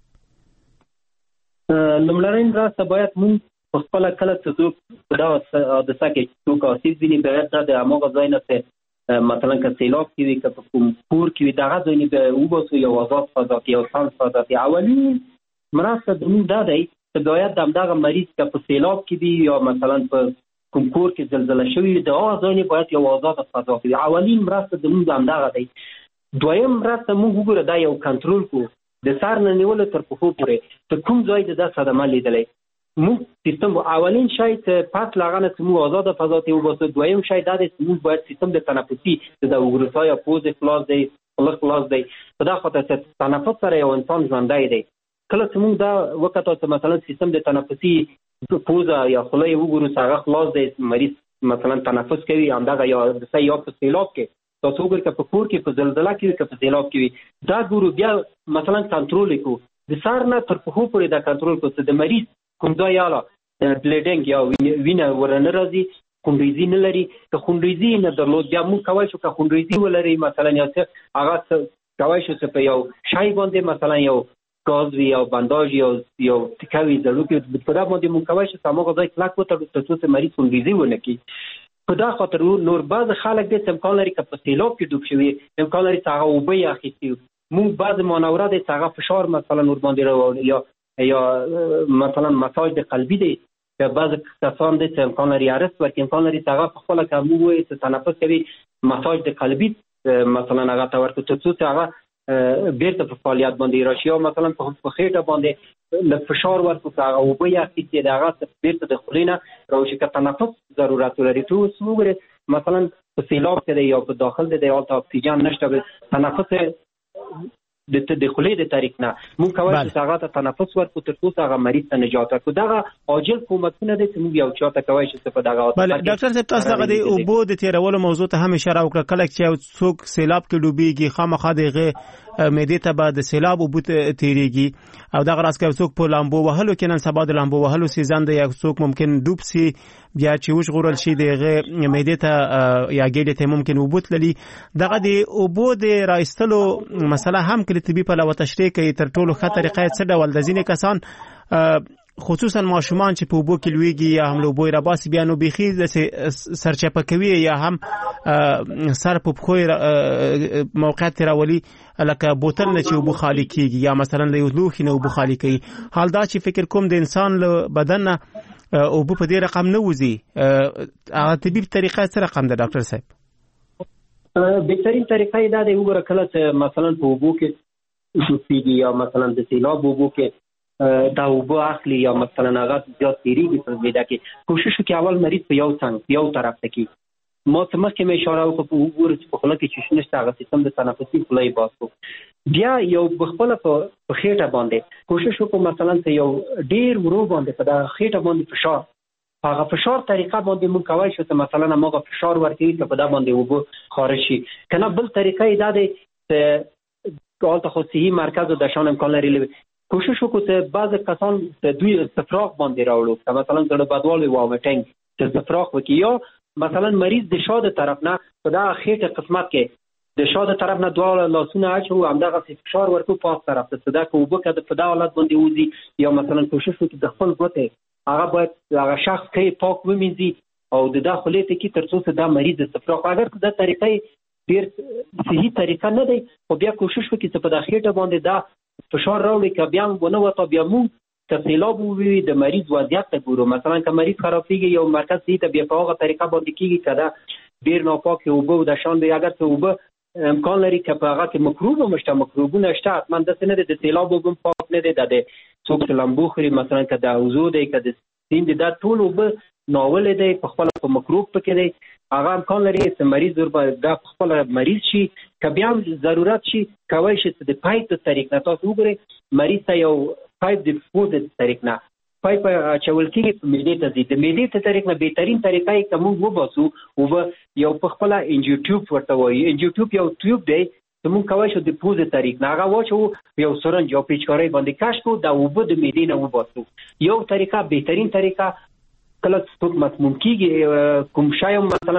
لومړنۍ مرسته باید موږ په خپله کله چې څوک په دا حادثه کې څوک آسیب ویني باید دا د هماغه ځای نه مثلا که سیلاب کې وي که په کوم کور کې وي دغه ځای نه به وباسو یو آزاد فضا کې یو سم فضا کې. اولین مرسته زموږ دا دی چې باید د همدغه مریض که په سیلاب کې وي یا مثلا په کوم کور کې زلزله شوي د هغه ځای نه باید یو آزاد فضا کې وي. اولین مرسته زموږ همدغه دی. دویم مرسته موږ وګوره دا یو کنټرول کړو د سر نه نیولو تر پښو پورې په کوم ځای د دا صدمه لیدلی موږ سیستم. اولین شی چې پس له هغه نه چې موږ آزاده فضا ته وباسو، دویم شی دا دی چې موږ باید سیستم د تنفسي د وګروسا یا پوزې خلاص دی، خوله خلاص دی. په دا خاطر چې تنفس سره یو انسان ژوندی دی. کله چې موږ دا وکتو چې مثلا سیستم د تنفسي پوزه یا خوله یې وګورو چې هغه خلاص دی، مریض مثلا تنفس کوي همدغه یا په سیلاب کې تاسو وګورئ که په کور کې په زلزله کې وي که په سیلاب کې وي دا ګورو بیا مثلا کنټرول یې کړو د سر نه تر پښو پورې دا کنټرول کړو چې د مریض کوم ځای یاله بلیډینګ یا وینه ورنه راځي، خونریزي نه لري. که خونریزي نه درلود بیا موږ کولی شو که خونریزي ولري مثلا یا څه هغه کولی شو چې په یو شی باندې مثلا یو ګاز وي یا بنداژ یا یو تکه وي ضروري په دا باندې موږ کولی شو چې هماغه ځای کلک وتړو تر څو چې مریض خونریزي ونه کړي. په دا خاطر نور بعض خلک دې امکان لري که په سیلاب کې ډوب شوي امکان لري چې هغه اوبه یې اخیستي موږ بعض مانوره دی چې هغه فشار مثلا ور باندې راوړي یا مثلا مساج د قلبي دی که بعض کسان دی چې امکان لري ارست ورکړي امکان لري چې هغه په خپله که موږ ووایو چې تنفس کوي مساج د قلبي مثلا هغه ته ورکړو تر څو چې هغه بیرته په فعالیت باندې راشي یا مثلا په خېټه باندې له فشار ورکړو چې هغه اوبه یې اخیستي د هغه بیرته د خولې نه راشي که تنفس ضرورت ولري. تو وګورئ مثلا په سیلاب کې دی یا په داخل دی هلته اکسیجن نشته تنفس د خولې د طریق نه موږ کولی شو چې هغه ته تنفس ورکړو تر څو هغه مریض ته نجات ورکړو. دغه عاجل کومکونه دی چې موږ یو چا ته کولی شو چې په دغه بله ډاکټر صاحب تاسو دغه د اوبو د تېرولو موضوع ته هم اشاره وکړه. کله چې یو څوک سیلاب کې ډوبېږي خامخا د هغې معدې ته به د سیلاب اوبو تېرېږي او دغه راز که څوک په لامبو وهلو کې نن سبا د لامبو وهلو سیزن دی یا څوک ممکن ډوب سي بیا چې وژغورل شي د هغې معدې ته یا ګېډې ته ممکن اوبو تللي. دغه د اوبو د رایستلو مسله هم که د طبي پلوه تشریح کوي تر ټولو ښه طریقه یې څه ډول د ځینې کسان خصوصا ماشومان چې په اوبو کې لویږي یا هم له اوبو یې راباسي بیا نو بیخي داسې سرچپه کوي یا هم سر په پښو یې موقعیت ترې راولي لکه بوتل نه چې اوبو خالي کېږي یا مثلا له یو لوښي نه اوبو خالي کوي. حال دا چې فکر کوم د انسان له بدن نه اوبه په دې رقم نه وځي، هغه طبي طریقه څه رقم ده ډاکټر صاحب؟ بهترین طریقه دا دی وګوره کله چې مثلا په اوبو کې شوفیږي یا مثلا د سیلاب اوبو کې دا اوبه اخلي یا مثلا هغه زیات تیریږي په معده کې، کوشش وکړي اول مریض په یو څنګ یو طرف ته کې ما څه مخکې مې اشاره وکړه په وګوره چې په خوله کې چې نشته هغه سیستم د تنفسي خوله یې باز کړو، بیا یو بخپله په خېټه باندې کوشش وکړو مثلا چې یو ډېر ورو باندې په دغه خېټه باندې فشار هغه فشار طریقه باندې موږ کولی شو چې مثلا هماغه فشار ورکوي چې په دا باندې اوبه خارج شي. که نه بل طریقه یې دا دی چې هلته خو صحي مرکز و د شان امکان لري کوشش وکړو چې بعضې کسان د دوی استفراغ باندې راوړو، که مثلا زړه بدوالی وامټینګ چې استفراغ وکړي، یا مثلا مریض د شا د طرف نه په دغه خېټه قسمت کې د شا د طرف نه دواړه لاسونه اچوو همدغسې فشار ورکړو پاس طرف ته چې دا که اوبه که په دغه حالت باندې وځي، یا مثلا کوشش وکړي د خپل ګوتې هغه باید هغه شخص کې پاک ومینځي او د دا خولې ته کې تر څو چې دا مریض استفراغ اگر که دا طریقه ډېر صحي طریقه نه دی، خو بیا کوشش وکړي چې په دا خېټه باندې دا فشار راوړي، که بیا ونه وته بیا موږ که سیلاب ووي د مریض وضعیت ته ګورو، مثلا که مریض خرابېږي یو مرکز صحي ته بیا په هغه طریقه باندې کېږي که دا ډېر ناپاکې اوبه او د شان دی، اگر که اوبه امکان لري که په هغه کې مکروب هم شته، مکروبونه شته حتما داسې نه دی د سیلاب اوبه هم پاک نه دی، دا د څوک چې لمبو خوري مثلا که د اوزو دی که د سیند دا ټول اوبه ناولې دی په خپله په مکروب پکې دی، هغه امکان لري چې مریض دا په خپله مریض شي، که بیا هم ضرورت شي کولی شي چې د پایپ د طریق نه تاسو وګورئ مریض ته یو پایپ د پوز د طریق نه پایپ اچول کېږي په معدې ته ځي، د معدې ته طریق نه بهترین طریقه یې که موږ وباسو اوبه یو په خپله انجیو ټیوب ورته وایي، انجیو ټیوب یو ټیوب دی چې موږ کولی شو د پوز د طریق نه هغه واچوو یو سرنج یو پیچکارۍ باندې کش کړو دا اوبه د معدې نه وباسو. یو طریقه بهترین طریقه کله څوک مسموم کېږي کوم شی هم مثلا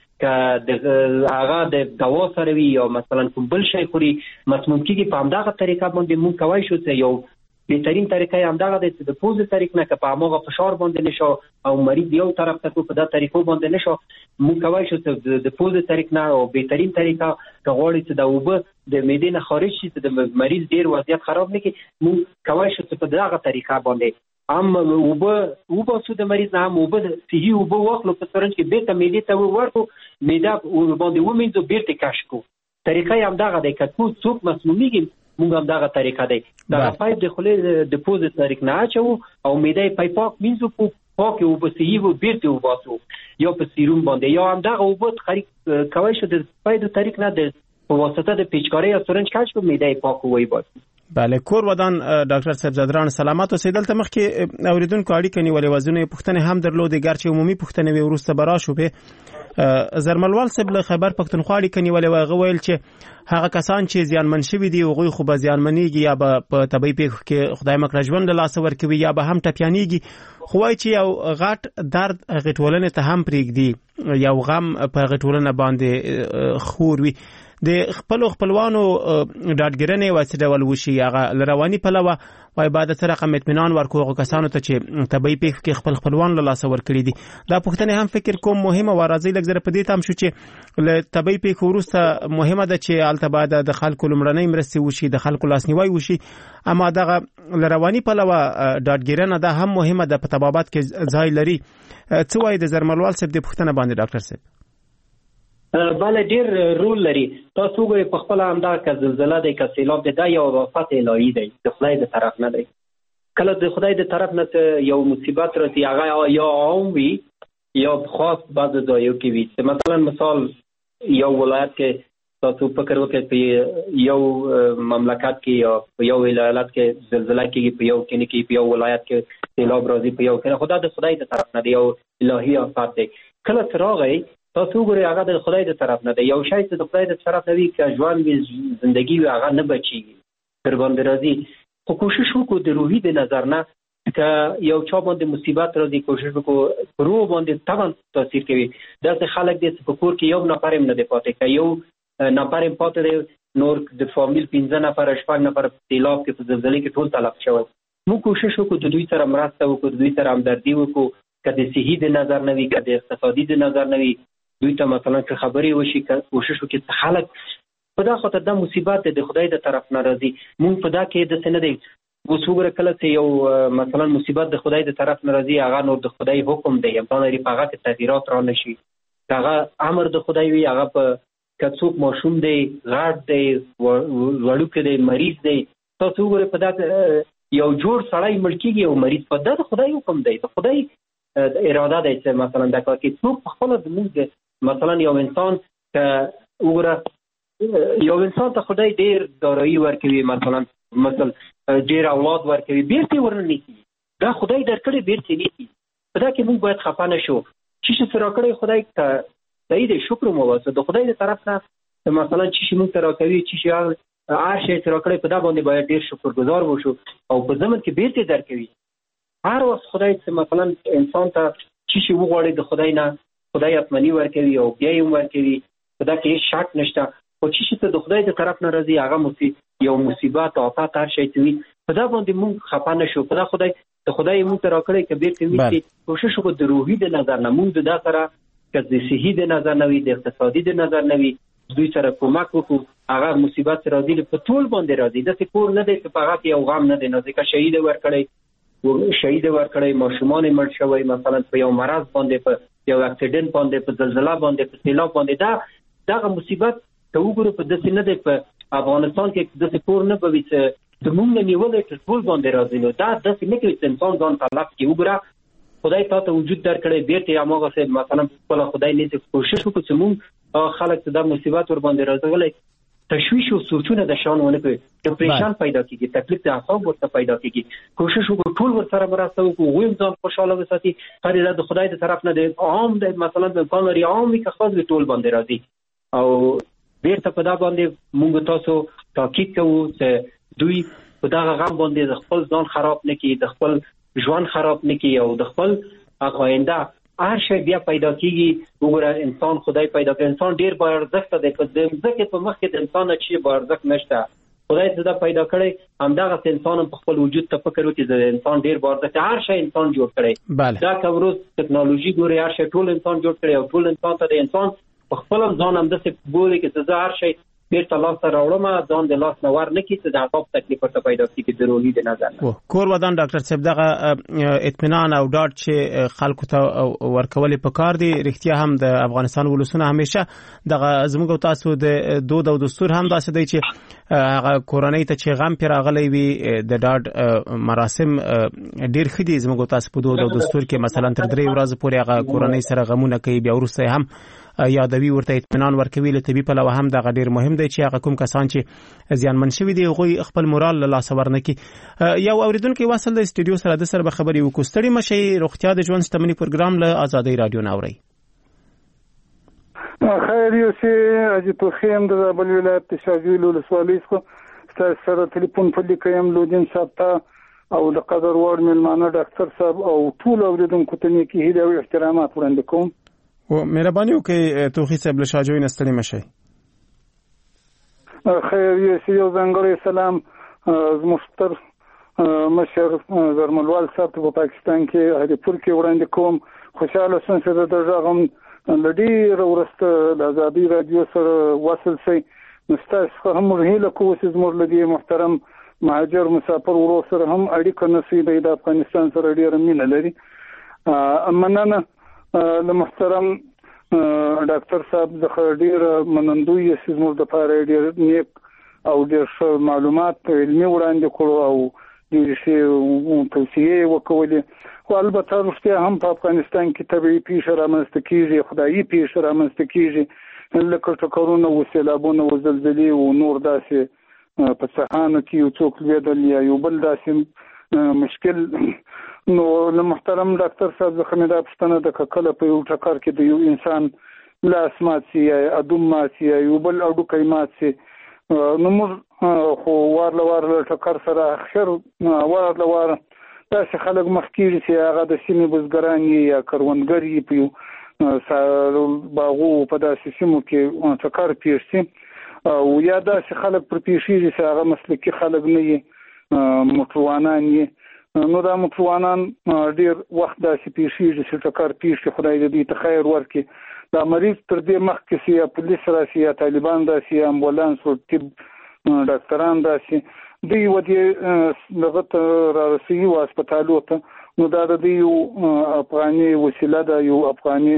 د هغه د دوا سره وي یا مثلا کوم بل شی خوري مسموم کېږي، په همدغه طریقه باندې موږ کولی شو چې یو بهترین طریقه یې همدغه دی چې د پوز طریق نه که په هماغه فشار باندې نشو او مریض یو طرف ته کو په دا طریقو باندې نشو موږ کولی شو چې د پوز طریق نه او بهترین طریقه که غواړي چې د اوبه د معدې نه خارج شي چې د مریض ډېر وضعیت خراب نه کړي، موږ کولی شو چې په دغه طریقه باندې هم اوبه وباسو د مریض نه، هم اوبه صحي اوبه واخلو په سرنج کې بېرته معدې ته ورکړو معده باندې ومینځو بېرته کش کړو. طریقه یې همدغه دی، که څوک مسمومیږي موږ همدغه طریقه دی دغه پایپ د خولې د پوز طریق نه اچوو او معده یې پاک مینځو پاکې اوبه صحي بېرته وباسو یا په سیروم باندې، یا همدغه اوبه کولی شو د پایپ د طریق نه په واسطه د پیچکارۍ یا سرنج کش کړو معده یې پاک وباسو. بله کور ودان ډاکټر صاحب زادران سلامت اوسئ. دلته مخکې اوریدونکو اړیکه نیولې وه، ځینې پوښتنې هم درلودې ګرچې عمومي پوښتنې وې وروسته به راشو پې. زرملوال صاحب له خیبر پښتونخوا اړیکه نیولې وه، هغه ویل چې هغه کسان چې زیانمن شوي دي هغوی خو به زیانمنېږي یا به په طبعي پیښو کې خدای مکړه ژوند له لاسه ورکوي یا به هم ټپیانېږي، خو وایي چې یو غټ درد هغې ټولنې ته هم پرېږدي، یو غم په هغې ټولنه باندې خور وي. د خپلو خپلوانو ډاډګیرنې وایي څه ډول وشي، هغه له رواني پلوه وایي باید څه رقم اطمینان ورکړو هغو کسانو ته چې طبعي پیښو کې خپل خپلوان له لاسه ورکړي دي. دا پوښتنې هم فکر کوم مهمه وه. راځئ لږ زره په دې تم شو چې له طبعي پیښو وروسته مهمه ده چې هلته باید د خلکو لومړنۍ مرستې وشي، د خلکو لاسنیوی وشي، اما دغه له رواني پلوه ډاډګیرنه دا هم مهمه ده، په طبابت کې ځای لري. څه وایي د زرملوال صاحب دې پوښتنه باندې ډاکټر صاحب؟ بله ډېر رول لري. تاسو وګورئ په خپله همدا که زلزله دی که سیلاب دی دا یو آفت الهي دی، د خدای د طرف نه دی. کله د خدای د طرف نه یو مصیبت راځي هغه یا عام وي یا خاص بعض ځایو کې وي. مثلا مثال یو ولایت کې تاسو فکر وکړئ په یو مملکت کې یا په یو ایالت کې زلزله کېږي، په یو کلي کې په یو ولایت کې سیلاب راځي، په یو کې خو دا د خدای د طرف نه دی، یو الهي آفت دی. کله چې راغی تاسو وګورئ هغه د خدای د طرف نه دی، یو شی چې د خدای د طرف نه وي که ژوند وي زندګي وي هغه نه بچېږي در باندې راځي. خو کوشش وکړو د روحي د نظر نه که یو چا باندې مصیبت راځي کوشش وکړو په روح باندې طبعا تاثیر کوي. داسې خلک دی چې په کور کې یو نفر هم نه دی پاتې، که یو نفر هم پاتې دی نور د فامیل 15 نفر 6 نفر په سیلاب کې په زلزلې کې ټول تلف شوی. موږ کوشش وکړو د دوی سره مرسته وکړو، د دوی سره همدردي وکړو، که د صحي د نظر نه وي که د اقتصادي د نظر نه وي دوی ته مثلا که خبرې وشي کوشش وکړي چې خلک په دا خاطر دا مصیبت د خدای د طرف نه راځي. مونږ په دا کې داسې نه دی اوس وګوره کله چې یو مثلا مصیبت د خدای د طرف نه راځي هغه نور د خدای حکم دی، امکان لري په هغه کې تغییرات را نشي. هغه امر د خدای وي، هغه په کڅوک ماشوم دی، غاټ دی، وړوکی دی، مریض دی، تاسو وګورئ په دا یو جوړ سړی مړ کېږي او مریض په دا د خدای حکم دی، د خدای اراده دی چې مثلا دا کار کې څوک په خپله زموږ مثلا یو انسان وګوره یو انسان ته خدای ډېر دارایي ورکوي، مثلا ډېر اولاد ورکوي، بیرته ورنه نیسي، دا خدای درکړی بیرته نیسي. په دا کې موږ باید خفه نه شو. چې څه راکړی خدای ته صحیح دی، شکر مو وباسو. د خدای د طرف نه مثلا چې موږ ته راکوي، چې هر شی چې راکړی په دا باندې باید ډېر شکرګزار وشو او په ضمن کې بیرته درکوي. هر وخت خدای چې مثلا انسان ته چې وغواړي د خدای نه خدای اطمینان ورکوي او بیا یې ورکوي، په دا کې هیڅ شک نشته. او چې ته د خدای د طرف نه راځي هغه یو مصیبت آفت هر شی ته وي، په دا باندې موږ خفه نه شو. په دا خدای موږ ته راکړی که بیرته نیسي، کوشش وکړو د روحي د نظر نه موږ د دا سره که د صحي د نظر نه وي، د اقتصادي د نظر نه وي، دوی سره کومک وکړو. هغه مصیبت چې راځي په ټول باندې راځي، داسې کور نه دی چې په هغه کې یو غم نه دی. نو ځکه شهید ورکړی، ماشومان یې مړ شوی، مثلا په یو مرض باندې، په یو اکسیډنټ باندې، په زلزله باندې، په سیلاب باندې، دغه مصیبت ته وګورو په داسې نه دی. په افغانستان کې داسې کور نه به وي چې موږ نه نیولی چې ټول باندې راځي. نو دا داسې نه کوي چې انسان ځان ته لف کړي. وګوره خدای تا ته وجود درکړی، بیرته هماغسې مثلا خپله خدای نیسي. کوشش وکړو چې موږ خلک چې دا مصیبت ور باندې راځولی تشویش او سوچونه د شان ونه کړي، ډپریشن پیدا کېږي، تکلیف د اعصاب ورته پیدا کېږي. کوشش وکړو ټول ورسره مرسته وکړو، هغوی هم ځان خوشحاله وساتي. هر یو د خدای د طرف نه دی، عام دی، مثلا امکان لري عام وي که خاص وي، ټول باندې راځي. او بیرته په دا باندې موږ تاسو تاکید کوو چې دوی په دغه غم باندې د خپل ځان خراب نه کړي، د خپل ژوند خراب نه کړي او د خپل آینده هر شی بیا پیدا کېږي. وګوره انسان خدای پیدا کړي، انسان ډېر با ارزښته دی. په د ځمکې په مخ کې د انسان چې با ارزښت نشته، خدای چې دا پیدا کړی همدغسې انسان هم په خپل وجود ته فکر وکړي چې انسان ډېر با ارزښته، هر شی انسان جوړ کړی. دا که وروز ټکنالوژي ګوري، هر شی ټول انسان جوړ کړی او ټول انسان ته د انسان په خپل ځان همداسې بولي چې زه هر شی بیرته لاس ته راوړم، ځان د لاس نه ور نه کړي چې د عذاب تکلیف ورته پیدا کېږي د روحي د نظر نه. کور ودان ډاکټر صاحب، دغه اطمینان او ډاډ چې خلکو ته ورکول پکار دي. رښتیا هم د افغانستان ولسونه همیشه دغه زموږ او تاسو د دود او دستور هم داسې دی چې هغه کورنۍ ته چې غم پرې راغلی وي د ډاډ مراسم ډېر ښه دي. زموږ او تاسو په دود او دستور کې مثلا تر 3 ورځې پورې هغه کورنۍ سره غمونه کوي، بیا وروسته هم یادوي، ورته اطمینان ورکوي. له طبي پلوه هم دغه ډېر مهم دی چې هغه کوم کسان چې زیانمن شوي دي هغوی خپل مورال له لاسه ورنکړي. یو اورېدونکی وصل د سټوډیو سره، د سره به خبرې وکړو. ستړي مه شئ، روغتیا د ژوند شتمني پروګرام له ازادۍ راډیو نه اورئ. خیر یوسې اجیتو خیم د زابل ولایت د شاجویل ولسوالۍ څخه ستاسو سره تلیفون په لیکه یم. لودین صاحب ته او د قدر وړ مېلمانه ډاکټر صاحب او ټول اورېدونکو ته نیکې هیلې او احترامات وړاندې کوم. مهرباني وکړئ توخي صاحب له شاجوی نه ستړي مه شئ. خیر یوسې یو ځانګړی سلام زموږ ستر مشر زرملوال صاحب ته په پاکستان کې هریپور کې وړاندې کوم. خوشحاله شوم چې د غږ هم له ډېره وروسته د ازادۍ راډیو سره وصل شئ. نو ستاسو څخه هم موږ هیله کوو چې زموږ له دې محترم مهاجر مسافر ورور سره هم اړیکه نشي، دی د افغانستان سره ډېره مینه لري. مننه له محترم ډاکټر صاحب څخه ډېره منندوی چې زموږ دپاره ډېر نیک او ډېر ښه معلومات علمي وړاندې کړو او ډېرې ښې توصیې یې وکولې. خو البته رښتیا هم په افغانستان کې طبیعي پیښې رامنځته کېږي، خدایي پیښې رامنځته کېږي، لکه ټکرونه و سیلابونه و زلزلې و نور داسې په څهانو کې یو څوک لوېدل یا یو بل داسې مشکل. نو له محترم ډاکټر صاحب څخه مې دا پوښتنه ده که کله په یو ټکر کې د یو انسان لاس مات سي یا ادوم مات سي یا یو بل اډوکی مات سي، نو موږ خو وار له وار له ټکر سره اخر وار له وار داسې خلک مخ کېږي چې هغه د سیمې بزګران یا کروندګر یې په یو باغو په داسې سیمو کې ټکر پیښ سي او یا داسې خلک پر پیښېږي چې هغه مسلکي خلک نه یې، موټروانان یې. نو دا موټروانان ډېر وخت داسې پیښېږي چې ټکر پیښ شي، خدای دې دوی ته خیر ورکړي. دا مریض تر دې مخکې سي یا پولیس راسي یا طالبان راسي یا امبولانس او طب ډاکټران راسي، دوی ودې دغه را رسیدي و هسپتالو ته نو دا د یو افغاني وسیله ده یو افغاني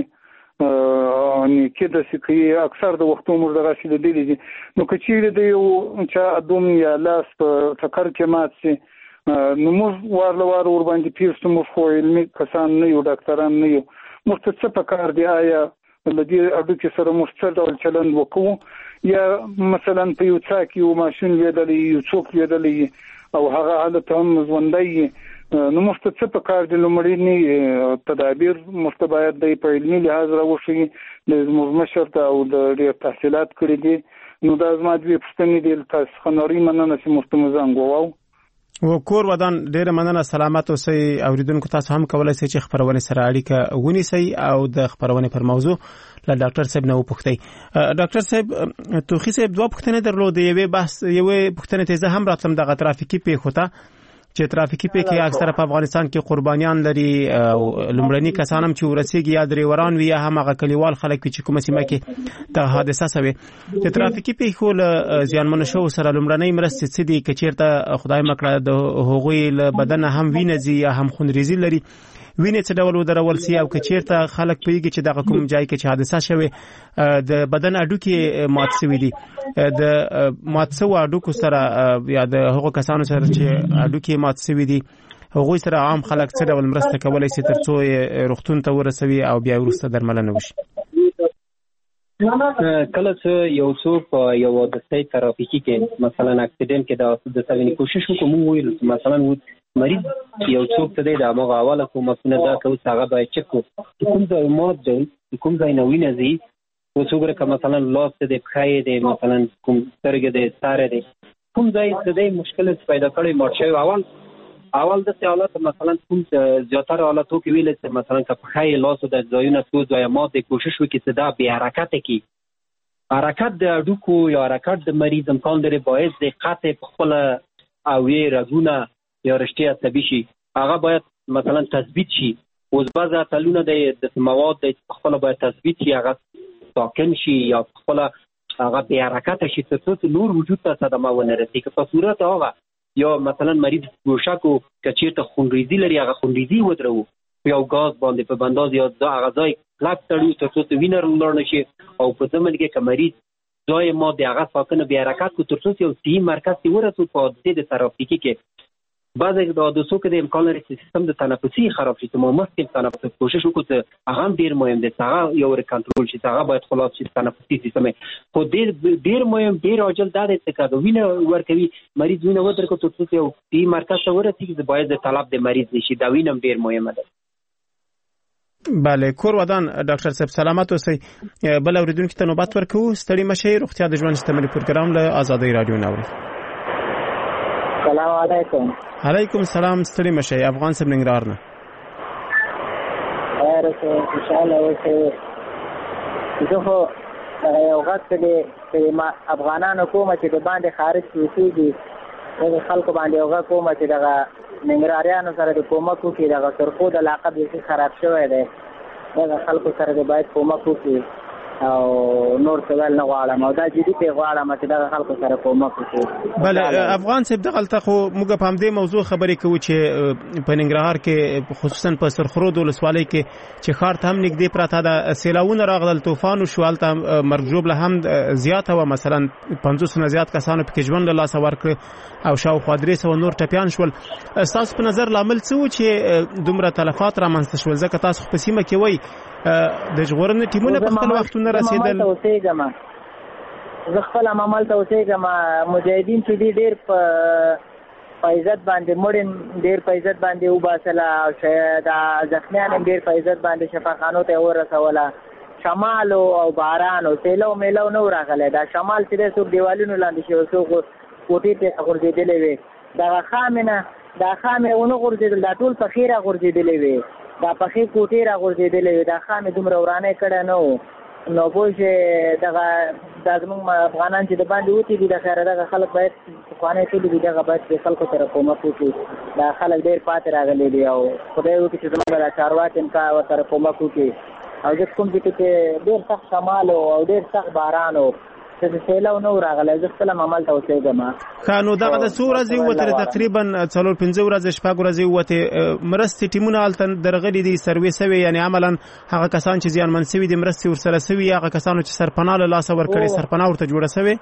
کېده چې اکثر د وختو موږ دغه شي لیدلي دي نو که چیرې د یو چا ادوم یا لاس په ټکر کې مات شي نو موږ وار له وار ورباندې پیرسو موږ خو علمي کسان نه یو ډاکټران نه یو موږ ته څه پکار دی آیا له دې اډوکې سره موږ څه ډول چلند وکړو یا مثلا په یو څا کې یو ماشین لیدلی یو څوک لیدلی او هغه حالت هم ژوندی نو موږ ته څه پکار دی لومړني تدابیر موږ ته باید د په علمي لحاظ راوشي د زموږ مشر ته او د ډېر تحصیلات کړي دي نو دا زما دوی پوښتنې دي تاسو خنوري مننه چې موږ ته زنګ وواو و کور ودان ډېر مننه سلامت اوسئ اوریدونکو تاسو هم کولای شئ چې خبرونه سره اړیکه ونیسئ او د خبرونه پر موضوع له ډاکټر صاحب نه وپوښتئ ډاکټر صاحب توخی صاحب دوه پوښتنې درلودې یوه بحث یوه پوښتنه ته زه هم راتلم د ترافیکي پیښو ته چې ترافیکي پیښې اکثره په افغانستان کې قربانیان لري لومړني کسان هم چې ورسېږي یا درېوران وي یا هم هغه کلیوال خلک چې کومه سیمه کې د حادثه شوې چې ترافیکي پیښو له زیانمنو شوو سره لومړنۍ مرستې څه دي که چېرته خدای مکړه د هغوی له بدنه هم وینه ځي یا هم خونریزي لري وینې څه ډول ودرول سي او که چېرته خلک پوهېږي چې دغه کوم ځای کې چې حادثه شوې د بدن اډوکې مات شوي دي د مات شوو اډوکو سره یا د هغو کسانو سره چې اډوکې مات شوي دي هغوی سره عام خلک څه ډول مرسته کولی شي تر څو یې روغتون ته ورسوي او بیا وروسته درملنه وشي کله چې یو څوک په یو حادثه ترافیکي کې مثلا اکسیډنټ کې د سوینې کوشش وکړو موږ ویل مثلا مریض یو څوک ته د هغه حواله کومه دا کوي هغه باید چک کړو کوم ځای مات دی کوم ځای نه وینه ځي او څوک که مثلا لاس د پښې دی مثلا کوم سترګې دی ساره دی کوم ځای ته د مشکل پیدا کړي مات شوی اول د حالت مثلا کوم زیاتره حالاتو کې ویل چې مثلا که پښې لاس د ځایونه څو ځای مات دی کوشش وکړي چې دا بیا حرکت کړي حرکت د اډوکو یا حرکت د مریض امکان لري باعث د قطع خپل او یې رګونه یا رشته عصبي شي هغه باید مثلا تثبیت شي اوس بعض اتلونه د مواد د خپل باید تثبیت شي هغه ساکن شي یا خپل هغه بیا حرکت شي څه نور وجود ته صدمه ونه رسي که په صورت هغه یا مثلا مریض ګوشکو که چیرته خونریزي لري هغه خونریزي ودرو یو غاز باندې په بنداز یا هغه ځای کلک تړو تر څو وینر لور نشي او په زمن کې که مریض ځای ما د هغه ساکنه بیا حرکت کو تر څو یو صحیح مرکز ته ورسو په د ترافیکي کې بعضی د حادثو کې د امکان لري چې سیستم د تنفسي خراب شي چې مخکې تنفس کوشش وکړو چې هغه ډیر مهم دی هغه یو کنټرول شي هغه باید خلاص شي تنفسي سیستم خو ډیر مهم ډیر عاجل دا دی چې دا وینه ورکوي مریض وینه ورکړي تر څو یو صحیح مرکز ته ورسیږي چې باید د طلب د مریض نشي دا وینه ډیر مهمه ده بله کور ودان ډاکټر صاحب سلامت اوسئ بل اوریدونکو ته نوبت ورکوو ستړي مشئ روغتیا د ژوند شتمني پروګرام له آزادۍ رادیو نه اورئ السلام علیکم علیکم السلام ستړي مشئ افغان صاحب ننګرهار نه خیر اوسئ خوشحاله اوسئ زه خو یو غږ چې افغانانو کومه چې د باندې خارج اوسېږي دغه خلکو باندې یو غږ کومه چې دغه ننګرهاریانو سره د کومک وکړي دغه سرخو د علاقه بیخي خراب شوی دی دغه خلکو سره د باید کومک وکړي او نور څه ویل نه غواړم او دا جدي پې غواړم چې دغه خلکو سره کومک وکړي بله افغان صاحب دغلته خو موږ په همدې موضوع خبرې کوو چې په ننګرهار کې خصوصا په سرخرود ولسوالۍ کې چې ښار ته هم نږدې پراته ده سیلاوونه راغلل طوفان وشو هلته مرګ ژوبله هم زیاته وه مثلا 50 نه زیات کسانو پکې ژوند له لاسه ورکړه او شاوخوا 300 نور ټپیان شول ستاسو په نظر لامل څه و چې دومره تلفات رامنځته شول ځکه تاسو په سیمه کې وایي د ژغورنې ټیمونه په خپل وختونه رسېدل زه خپل عمل ته اوسېږم مجاهدین چې دي ډېر په عزت باندې مړ ډېر په عزت باندې وباسله او د زخمیان هم ډېر په عزت باندې شفاخانو ته ورسوله شمال او باران او سیلو میلو نه راغلی دا شمال چې دی څوک دیوالونو لاندې شوی څوک کوټې ته غورځېدلی وي دغه خامې نه دا خامې ونه غورځېدل دا ټول پښې را غورځېدلی وي دا پخې کوټې را غورځېدلې وي دا خامې دومره ورانۍ کړی نه و نو پوه شې دغه دا زموږ افغانان چې د باندې وتي دي د خیره دغه خلک باید پخوانی ټولي دي دغه باید د خلکو سره کومک وکړي دا خلک ډېر پاتې راغلي دي او خدای وکړي چې زموږ دا چارواکي هم ورسره کومک وکړي او زه کوم ځای کې ډېر سخت شمال او ډېر سخت باران و سیلاب نو راغلی، زه خپل عمل ته اوسېږم. نو دغه د څو ورځې وته تقریبا 4-5 ورځې شپږ ورځې وته مرستې ټیمونه هلته درغلي دي سروې سوي، یعنی عملاً هغه کسان چې زیانمن سوي دي مرستې ورسره سوي، هغه کسانو چې سرپناه له لاسه ورکړي سرپناه ورته جوړه سوي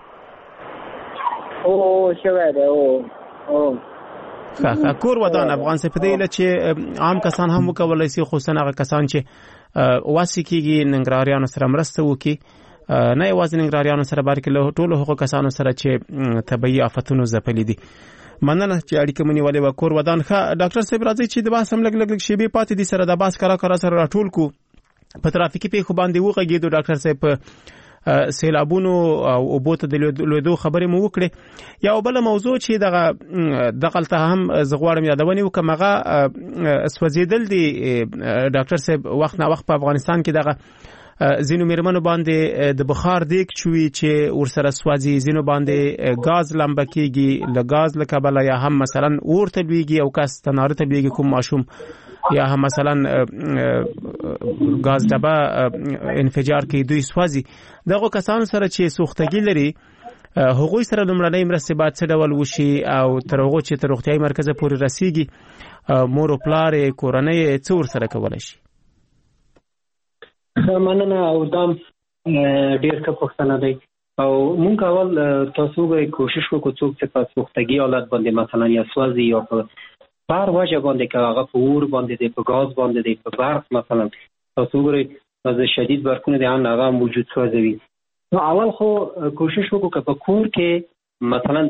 شوی دی. کور ودان افغان سپدې چې عام کسان هم وکولای شي، خصوصا هغه کسان چې واسي کېږي ننګراریانو سره مرسته وکړي، نه یوازې ننګراریانو سره بلکې له ټولو هغو کسانو سره چې طبیعي آفتونو ځپلي دي. مننه چې اړیکه مو نیولې وه. کور ودان. ښه ډاکټر صاحب راځئ چې د بحث هم لږ شیبې پاتې دي سره د بحث کرا سره راټول کو. په ترافیکي پیښو باندې وغږېدو ډاکټر صاحب، سیلابونو او اوبو ته د لوېدو خبرې مو وکړې. یو بله موضوع چې دغلته هم زه غواړم یادونې وکړم هغه سوځېدل دي ډاکټر صاحب وخت نه وخت په افغانستان کې دغه ځینو میرمنو باندې د بخار دیګ چوي چې ورسره سوځي، ځینو باندې ګاز لمبه کېږي له ګاز له کبله، یا هم مثلا اور ته لوېږي او کس تناره ته لوېږي کوم ماشوم، یا هم مثلا ګاز ډبه انفجار کوي دوی سوځي. دغه کسانو سره چې سوختګي لري هغوی سره لومړنۍ مرستې باید څه ډول وشي او تر هغو چې تر روغتیایي مرکزه پورې رسیږي مور او پلار کورنۍ څه ورسره کولی شي؟ مننه. او دام ډېر ښه پوښتنه دی. او مونږ اول تاسو به کوشش وکړو څوک چې په سوختګي حالت باندې مثلا یا سوځي یا په بار وجه باندې که هغه په اور باندې دی، په ګاز باندې دی، په برق مثلا تاسو ګورئ د شدید برقونه دي هغه موجود سوځوي. نو اول خو کوشش وکړو که په کور کې مثلا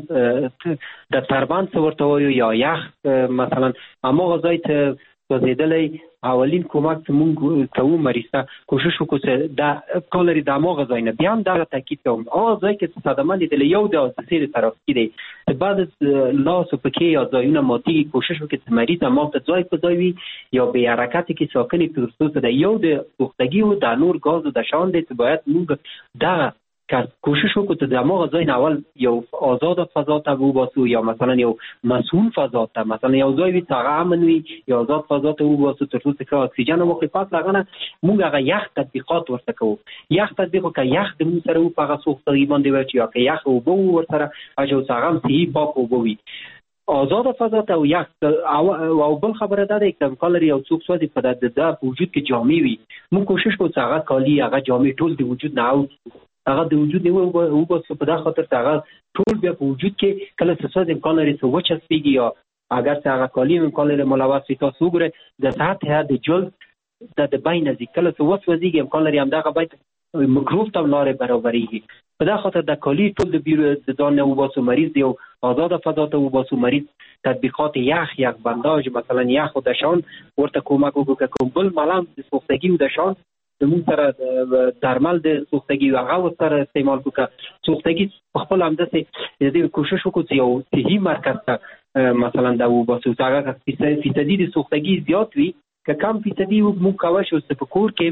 د تربان څه ورته وایو یا یخ مثلا هماغه ځای ته سوځېدلی اولین کومک چې مونږ کوو مریض ته کوشش وکړو چې دا کار لري د هماغه ځای نه. بیا هم دغه تاکید کوم هغه ځای کې چې صدمه لیدلی یو د حادثې د ترافیکي دی چې بعد لاس و پښې یا ځایونه ماتېږي، کوشش وکړي چې مریض همالته ځای په ځای وي یا بې حرکته کې ساکنې ترڅو چې د یو د سوختګي و د نور ګازو د شان دی چې باید مونږ دغه کوشش وکړو چې د هماغه ځای نه اول یو آزاده فضا ته وباسو یا مثلا یو مسئول فضا ته، مثلا یو ځای وي چې هغه امن وي یا آزاد فضا ته وباسو ترڅو چې ښه اکسیجن واخلي. پس هغه نه مونږ هغه یخ تطبیقات ورته کوو. یخ تطبیق که یخ د مونږ سره و په هغه سوختګي باندې واچي یا که یخ اوبه و ورسره اچوو چې هغه هم صحي پاک اوبه وي آزاده فضا ته. او یخ او بل خبره دا ده که امکان لري یو څوک سوځي په د وجود کې جامې وي، مونږ کوشش کوو چې هغه کالي هغه جامې ټول د وجود نه هغه د وجود نه وباسو. په دا خاطر چې هغه ټول بیا په وجود کې کله څه څه امکان لري چې وچسبېږي یا اگر چې هغه کالي امکان لري ملوث وي. تاسو وګورئ د سطح د جلد د بین ځي کله څه وسوځېږي امکان لري همدغه باید مکروب ته لارې برابرېږي. په دا خاطر د کالي ټول د ځان نه وباسو، مریض یو آزاده فضا ته وباسو، مریض تطبیقات یخ بنداژ مثلا یخ و دشان ورته کومک وکړو. که کوم بل ملم د سوختګي و دشان زموږ سره درمل د سوختګي هغه ورسره استعمال وکړو. سوختګي په خپل همداسې د کوشش وکړو چې یو صحي مرکز ته مثلا دا وباسو چې هغه فیصدي د سوختګي زیات وي، که کم فیصدي موږ کولی شو چې په کور کې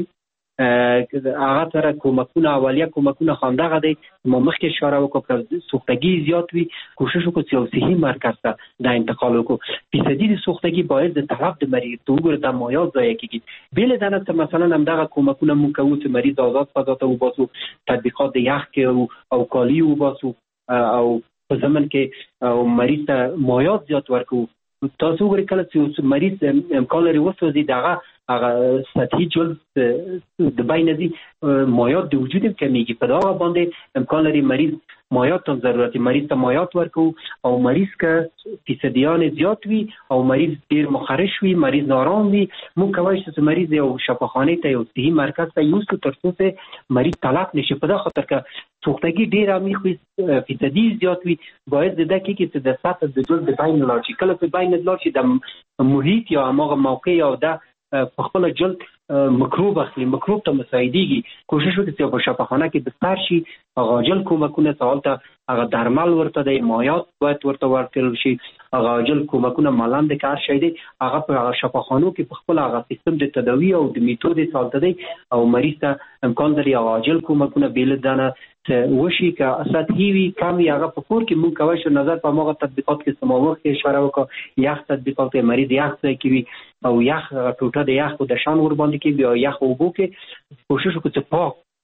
هغه سره کومکونه اولیه کومکونه همدغه دی. ما مخکې اشاره وکړو که سوختګي زیات وي کوشش وکړو چې یو صحي مرکز ته دا انتقال وکړو. فیصدي د سوختګي باید د طرف د مریض ته وګوره د مایعات ضایع کېږي. بېله دا نه چې مثلا همدغه کومکونه موږ کوو چې مریض آزاد فضا ته وباسو، تطبیقات د یخ کې او کالي وباسو او په ضمن کې مریض ته مایعات زیات ورکوو. تاسو وګورئ کله چې مریض امکان لري وسوځي دغه هغه سطحي جلد د بین ځي مایعات د وجود هم کمیږي. په دغه باندې امکان لري مریض مایعات هم ضرورت مریض ته مایعات ورکوو. او مریض که فیصدیان زیات وي او مریض ډېر مخرش وي، مریض نارام وي، موږ کولی شو چې مریض یو شفاخانې ته یو صحي مرکز ته یوسو ترڅو چې مریض تلف نشي. په دا خاطر که سوختګي ډېر عمیق وي فیصدي زیات وي باید د ده کېږي چې د سطح د جلد د بین لاړ شي. کله چې بین لاړ شي د محیط یا هماغه موقع یا ده په خپل جلد مکروب اخلي، مکروب ته مساعدېږي. کوشش وکړي چې په شفاخانه کې بستر شي، هغه عاجل کومکونه سهالته هغه درمل ورته دی، مایعات باید ورته ورکړل شي، هغه عاجل کومکونه ملم د کار شی دی هغه په هغه شفاخانو کې په خپل هغه سیستم د تداوي او د میتود سهالته دی او مریض ته امکان لري هغه عاجل کومکونه بېله دانه وشي. که سطحي وي کم وي هغه په کور کې مونږ کولی شو نظر په هماغه تطبیقات کې چې ما مخکې اشاره وکړه یخ تطبیقات کې مریض یخ ځای کې وي او یخ ټوټه د یخ د شان ورباندې کې وي او یخ اوبو کې کوشش وکړو چې پاک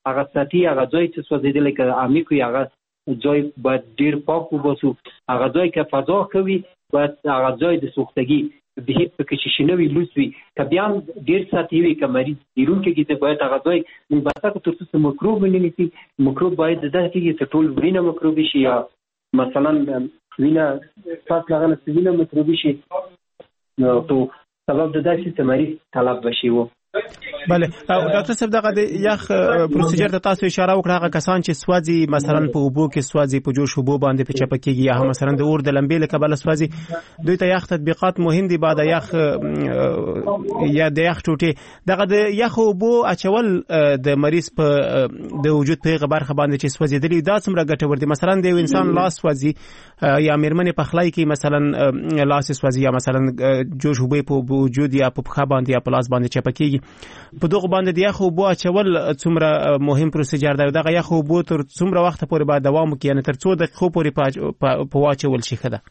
هغه ساتي هغه ځای چې سوځېدلی که عمیق وي هغه ځای باید ډېر پاک وباسو. هغه ځای که فضا ښه وي باید هغه ځای د سوختګي بهیت پکې چې شنه وي لوڅ وي، که بیا هم ډېر ساعتې وي که مریض بیرون کېږي ته باید هغه ځای موږ بسته کړو تر څو چې مکروب ونه نیسي. مکروب باید داسې کېږي چې ټول وینه مکروبي شي یا مثلا وینه ساس لغنه چې وینه مکروبي شي نو تو سبب د داسې چې مریض طلب بشي و. بله ډاکټر صاحب دغه د یخ پروسیجر ته تاسو اشاره وکړه، هغه کسان چې سوځي مثلا په اوبو کې سوځي په جوش اوبو باندې په چپه کېږي یا مثلا د اور د لمبې له کبله سوځي، دوی ته یخ تطبیقات مهم دي بعد یخ یا د یخ ټوټې دغه د یخ اوبو اچول د مریض په د وجود په هغه برخه باندې چې سوځېدلی دا څومره ګټور دي؟ مثلا د انسان لاس سوځي یا میرمنې پخلی کې مثلا لاس سوځي یا مثلا جوش اوبو په وجود یا په پخه باندې یا په لاس باندې چپه کېږي، په دغه باندې د یخ اوبو اچول څومره مهم پروسیجر دی؟ دغه یخ اوبو تر څومره وخت پورې باید دوام وکړي، یعنی تر څو دقیقو پورې په واچول شي ښه ده؟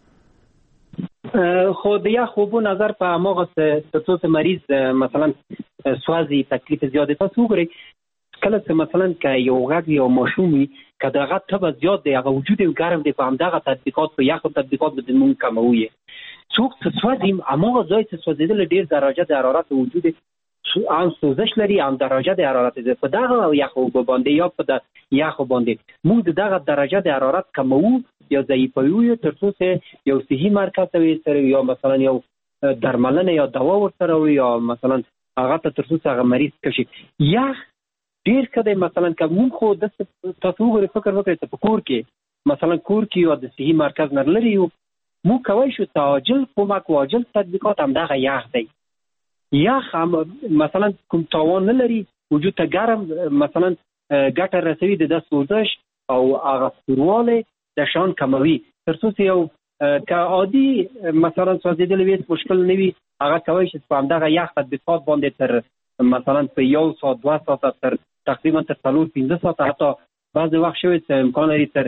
خو د یخ اوبو نظر په هماغه تر څو چې مریض مثلا سوځي تکلیف زیات. تاسو وګورئ کله چې مثلا که یو غږ یو ماشوم وي که دغه تبه زیات دی هغه وجود یې ګرم دی، په همدغه تطبیقات په یخو تطبیقات به موږ کموو. څوک چې سوځي هماغه ځای چې سوځېدلی ډېر درجه د حرارت وجود هم سوزش لري هم درجه د حرارت دی، په دغه یخ اوبو باندې یا په د یخو باندې موږ دغه درجه د حرارت کموو یا ضعیفوو تر څو چې یو صحي مرکز ته ورسوي یا مثلا یو درملنه یا دوا ورسره وي یا مثلا هغه ته تر څو چې هغه مریض ښه شي. یخ ډېر ښه دی. مثلا که موږ خو تاسو وګورئ فکر وکړئ چې په کور کې مثلا کور کې یا د صحي مرکز نه لرې یو موږ کولی شو تعاجل کومک و عاجل تطبیقات همدغه یخ دی. یخ مثلا کوم تاوان نه لري، وجود ته ګرم مثلا ګټه رسوي د سوزش او هغه سوروالی د شان کموي تر څو چې یو که عادي مثلا سوځېدلی وي مشکل نه وي هغه کولی شي په همدغه یخ تطبیقات باندې تر مثلا په 1 ساعت 2 ساعته تر تقریبا تر 4-5 ساعته حتی بعضې وخت شوی چې امکان لري تر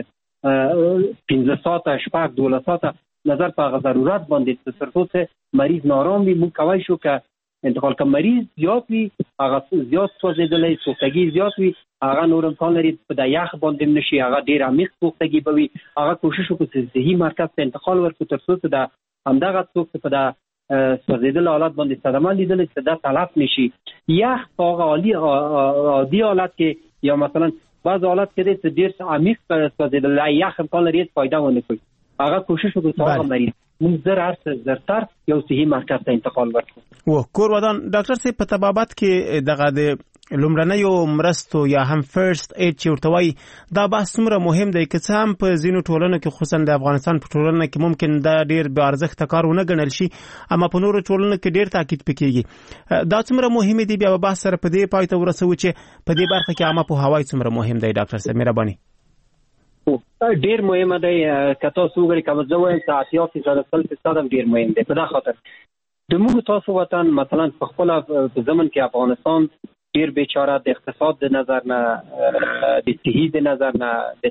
15 ساعته 12 ساعته نظر په هغه ضرورت باندې تر څو چې مریض نارام وي موږ کولی شو که انتقال که مریض زیات وي هغه زیات سوځېدلی سوختګي زیات وي هغه نور امکان لري په د یخ باندې نشي هغه ډېر عمیق سوختګي به وي هغه کوشش وکړو چې صحي مرکز ته انتقال ورکړو تر څو چې د همدغه څوک چې په د سوځېدلي حالت باندې صدمه لیدلی چې دا تلف نشي. یخ په هغه عادي حالت کې یا مثلا بعض حالت کې دی چې ډېر عمیق سوځېدلی یخ امکان لري هېڅ فایده ونه کوي هغه کوشش وکړو چې هغه مریض موږ زرتر یو صحي مرکز ته انتقال ورکړو. کور ودان ډاکټر صاحب په طبابت کې دغه د لومړنیو مرستو یا هم فرست ایډ چې ورته وایي دا بحث څومره مهم دی که څه هم په ځینو ټولنو کې خصوصا د افغانستان په ټولنه کې ممکن دا ډېر بې ارزښته کار ونه ګڼل شي اما په نورو ټولنو کې ډېر تاکید پکې کېږي. دا څومره مهم دی بیا به بحث سره په دې پای ته ورسوو چې په دې برخه کې عامه پوهاوی څومره مهم دی. ډاکټر صاحب مهرباني. ډېر مهمه دی که تاسو وګورئ که زه وایم چې 80% 100% هم ډېر مهم دی. په دا خاطر د موږ تاسو وطن مثلا په خپله په زمن کې افغانستان ډېر بیچاره د اقتصاد د نظر نه د صحي د نظر نه د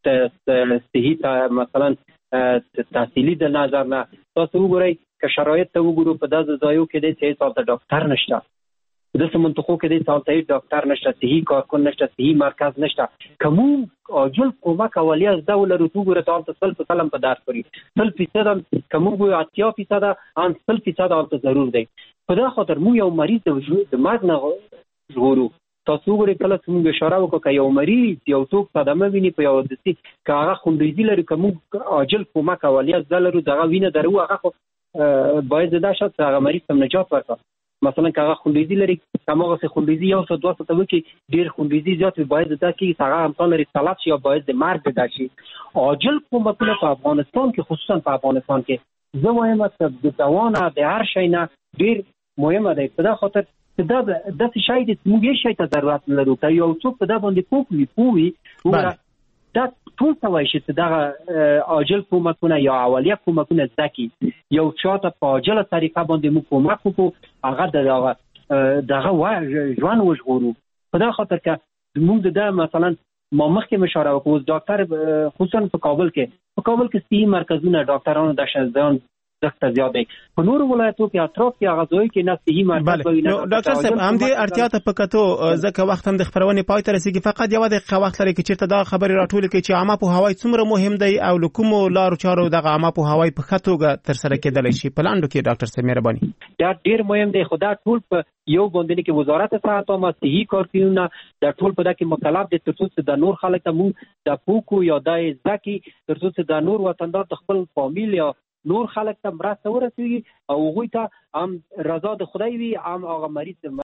صحي مثلا تحصیلي د نظر نه تاسو وګورئ که شرایط ته وګورو په داسې ځایو کې دی چې هېڅ هلته ډاکټر نشته په داسې منطقو کې دی چې هلته هېڅ ډاکټر نشته صحي کارکن نشته صحي مرکز نشته که موږ عاجل کومک اولیه زده ولرو تو ګوره ته هلته 100% په درس کړي 100% هم که موږ وایو 80% هم 100% هلته ضرور دی. په دا خاطر موږ یو مریض د مرګ نه ژغورو. تاسو وګورئ کله چې موږ اشاره وکړو که یو مریض یو څوک صدمه ویني په یو دستي که هغه خونریزي لري که موږ عاجل کومک اولیه زده لرو دغه وینه درو هغه خو باید زده شد چې هغه مریض ته نجات ورکړه. مثلا که هغه خونریزي لري هماغسې خونریزي 1 ساعت 2 ساعته وکړي ډېر خونریزي زیات وي باید زده کړي چې هغه امکان لري تلف شي یا باید د مرګ زده شي. عاجل کومکونه په افغانستان کې خصوصا په افغانستان کې زه وایم چې د دوا نه د هر شی نه ډېر مهمه دی. په دا خاطر دا داسې شی دی چې موږ هېڅ شی ته ضرورت نه لرو که یو څوک په دا باندې پوه وي وګوره دا ټول ته وایي چې دغه عاجل کومکونه یا اولیه کومکونه زده کړي یو چا ته په عاجله طریقه باندې موږ کومک وکړو هغه دغه ژوند وژغورو. په دا خاطر که موږ د مثلا ما مخکې اشاره وکړو ډاکټر خصوصا په کابل کې صحي مرکزونه ډاکټرانو د شزدان ارزښت زیات دی. په نورو ولایتو کې اطراف کې هغه ځای کې نه صحي مرکز وي نه. ډاکټر صاحب همدې اړتیا ته په کتو ځکه وخت هم د خبرونې پای ته رسیږي، فقط یو دقیقه وخت لري چې چیرته دا خبرې راټولې کړي چې عامه پوهاوی څومره مهم دی او له کومو لارو چارو دغه عامه پوهاوی په ښه توګه ترسره کېدلی شي په لاندو کې. ډاکټر صاحب مهرباني. دا ډېر مهم دی، خو دا ټول په یو باندې کې وزارت صحت او صحي کارکوونکي دا ټول په دا کې مکلف دي تر څو چې د نور خلک ته مونږ د پوکو یا د ځکه تر څو چې د نور وطندار د خپل فامیل یا نور خلک ته مرسته ورسوي او هغوی ته هم رضا د خدای وي، هم هغه مریض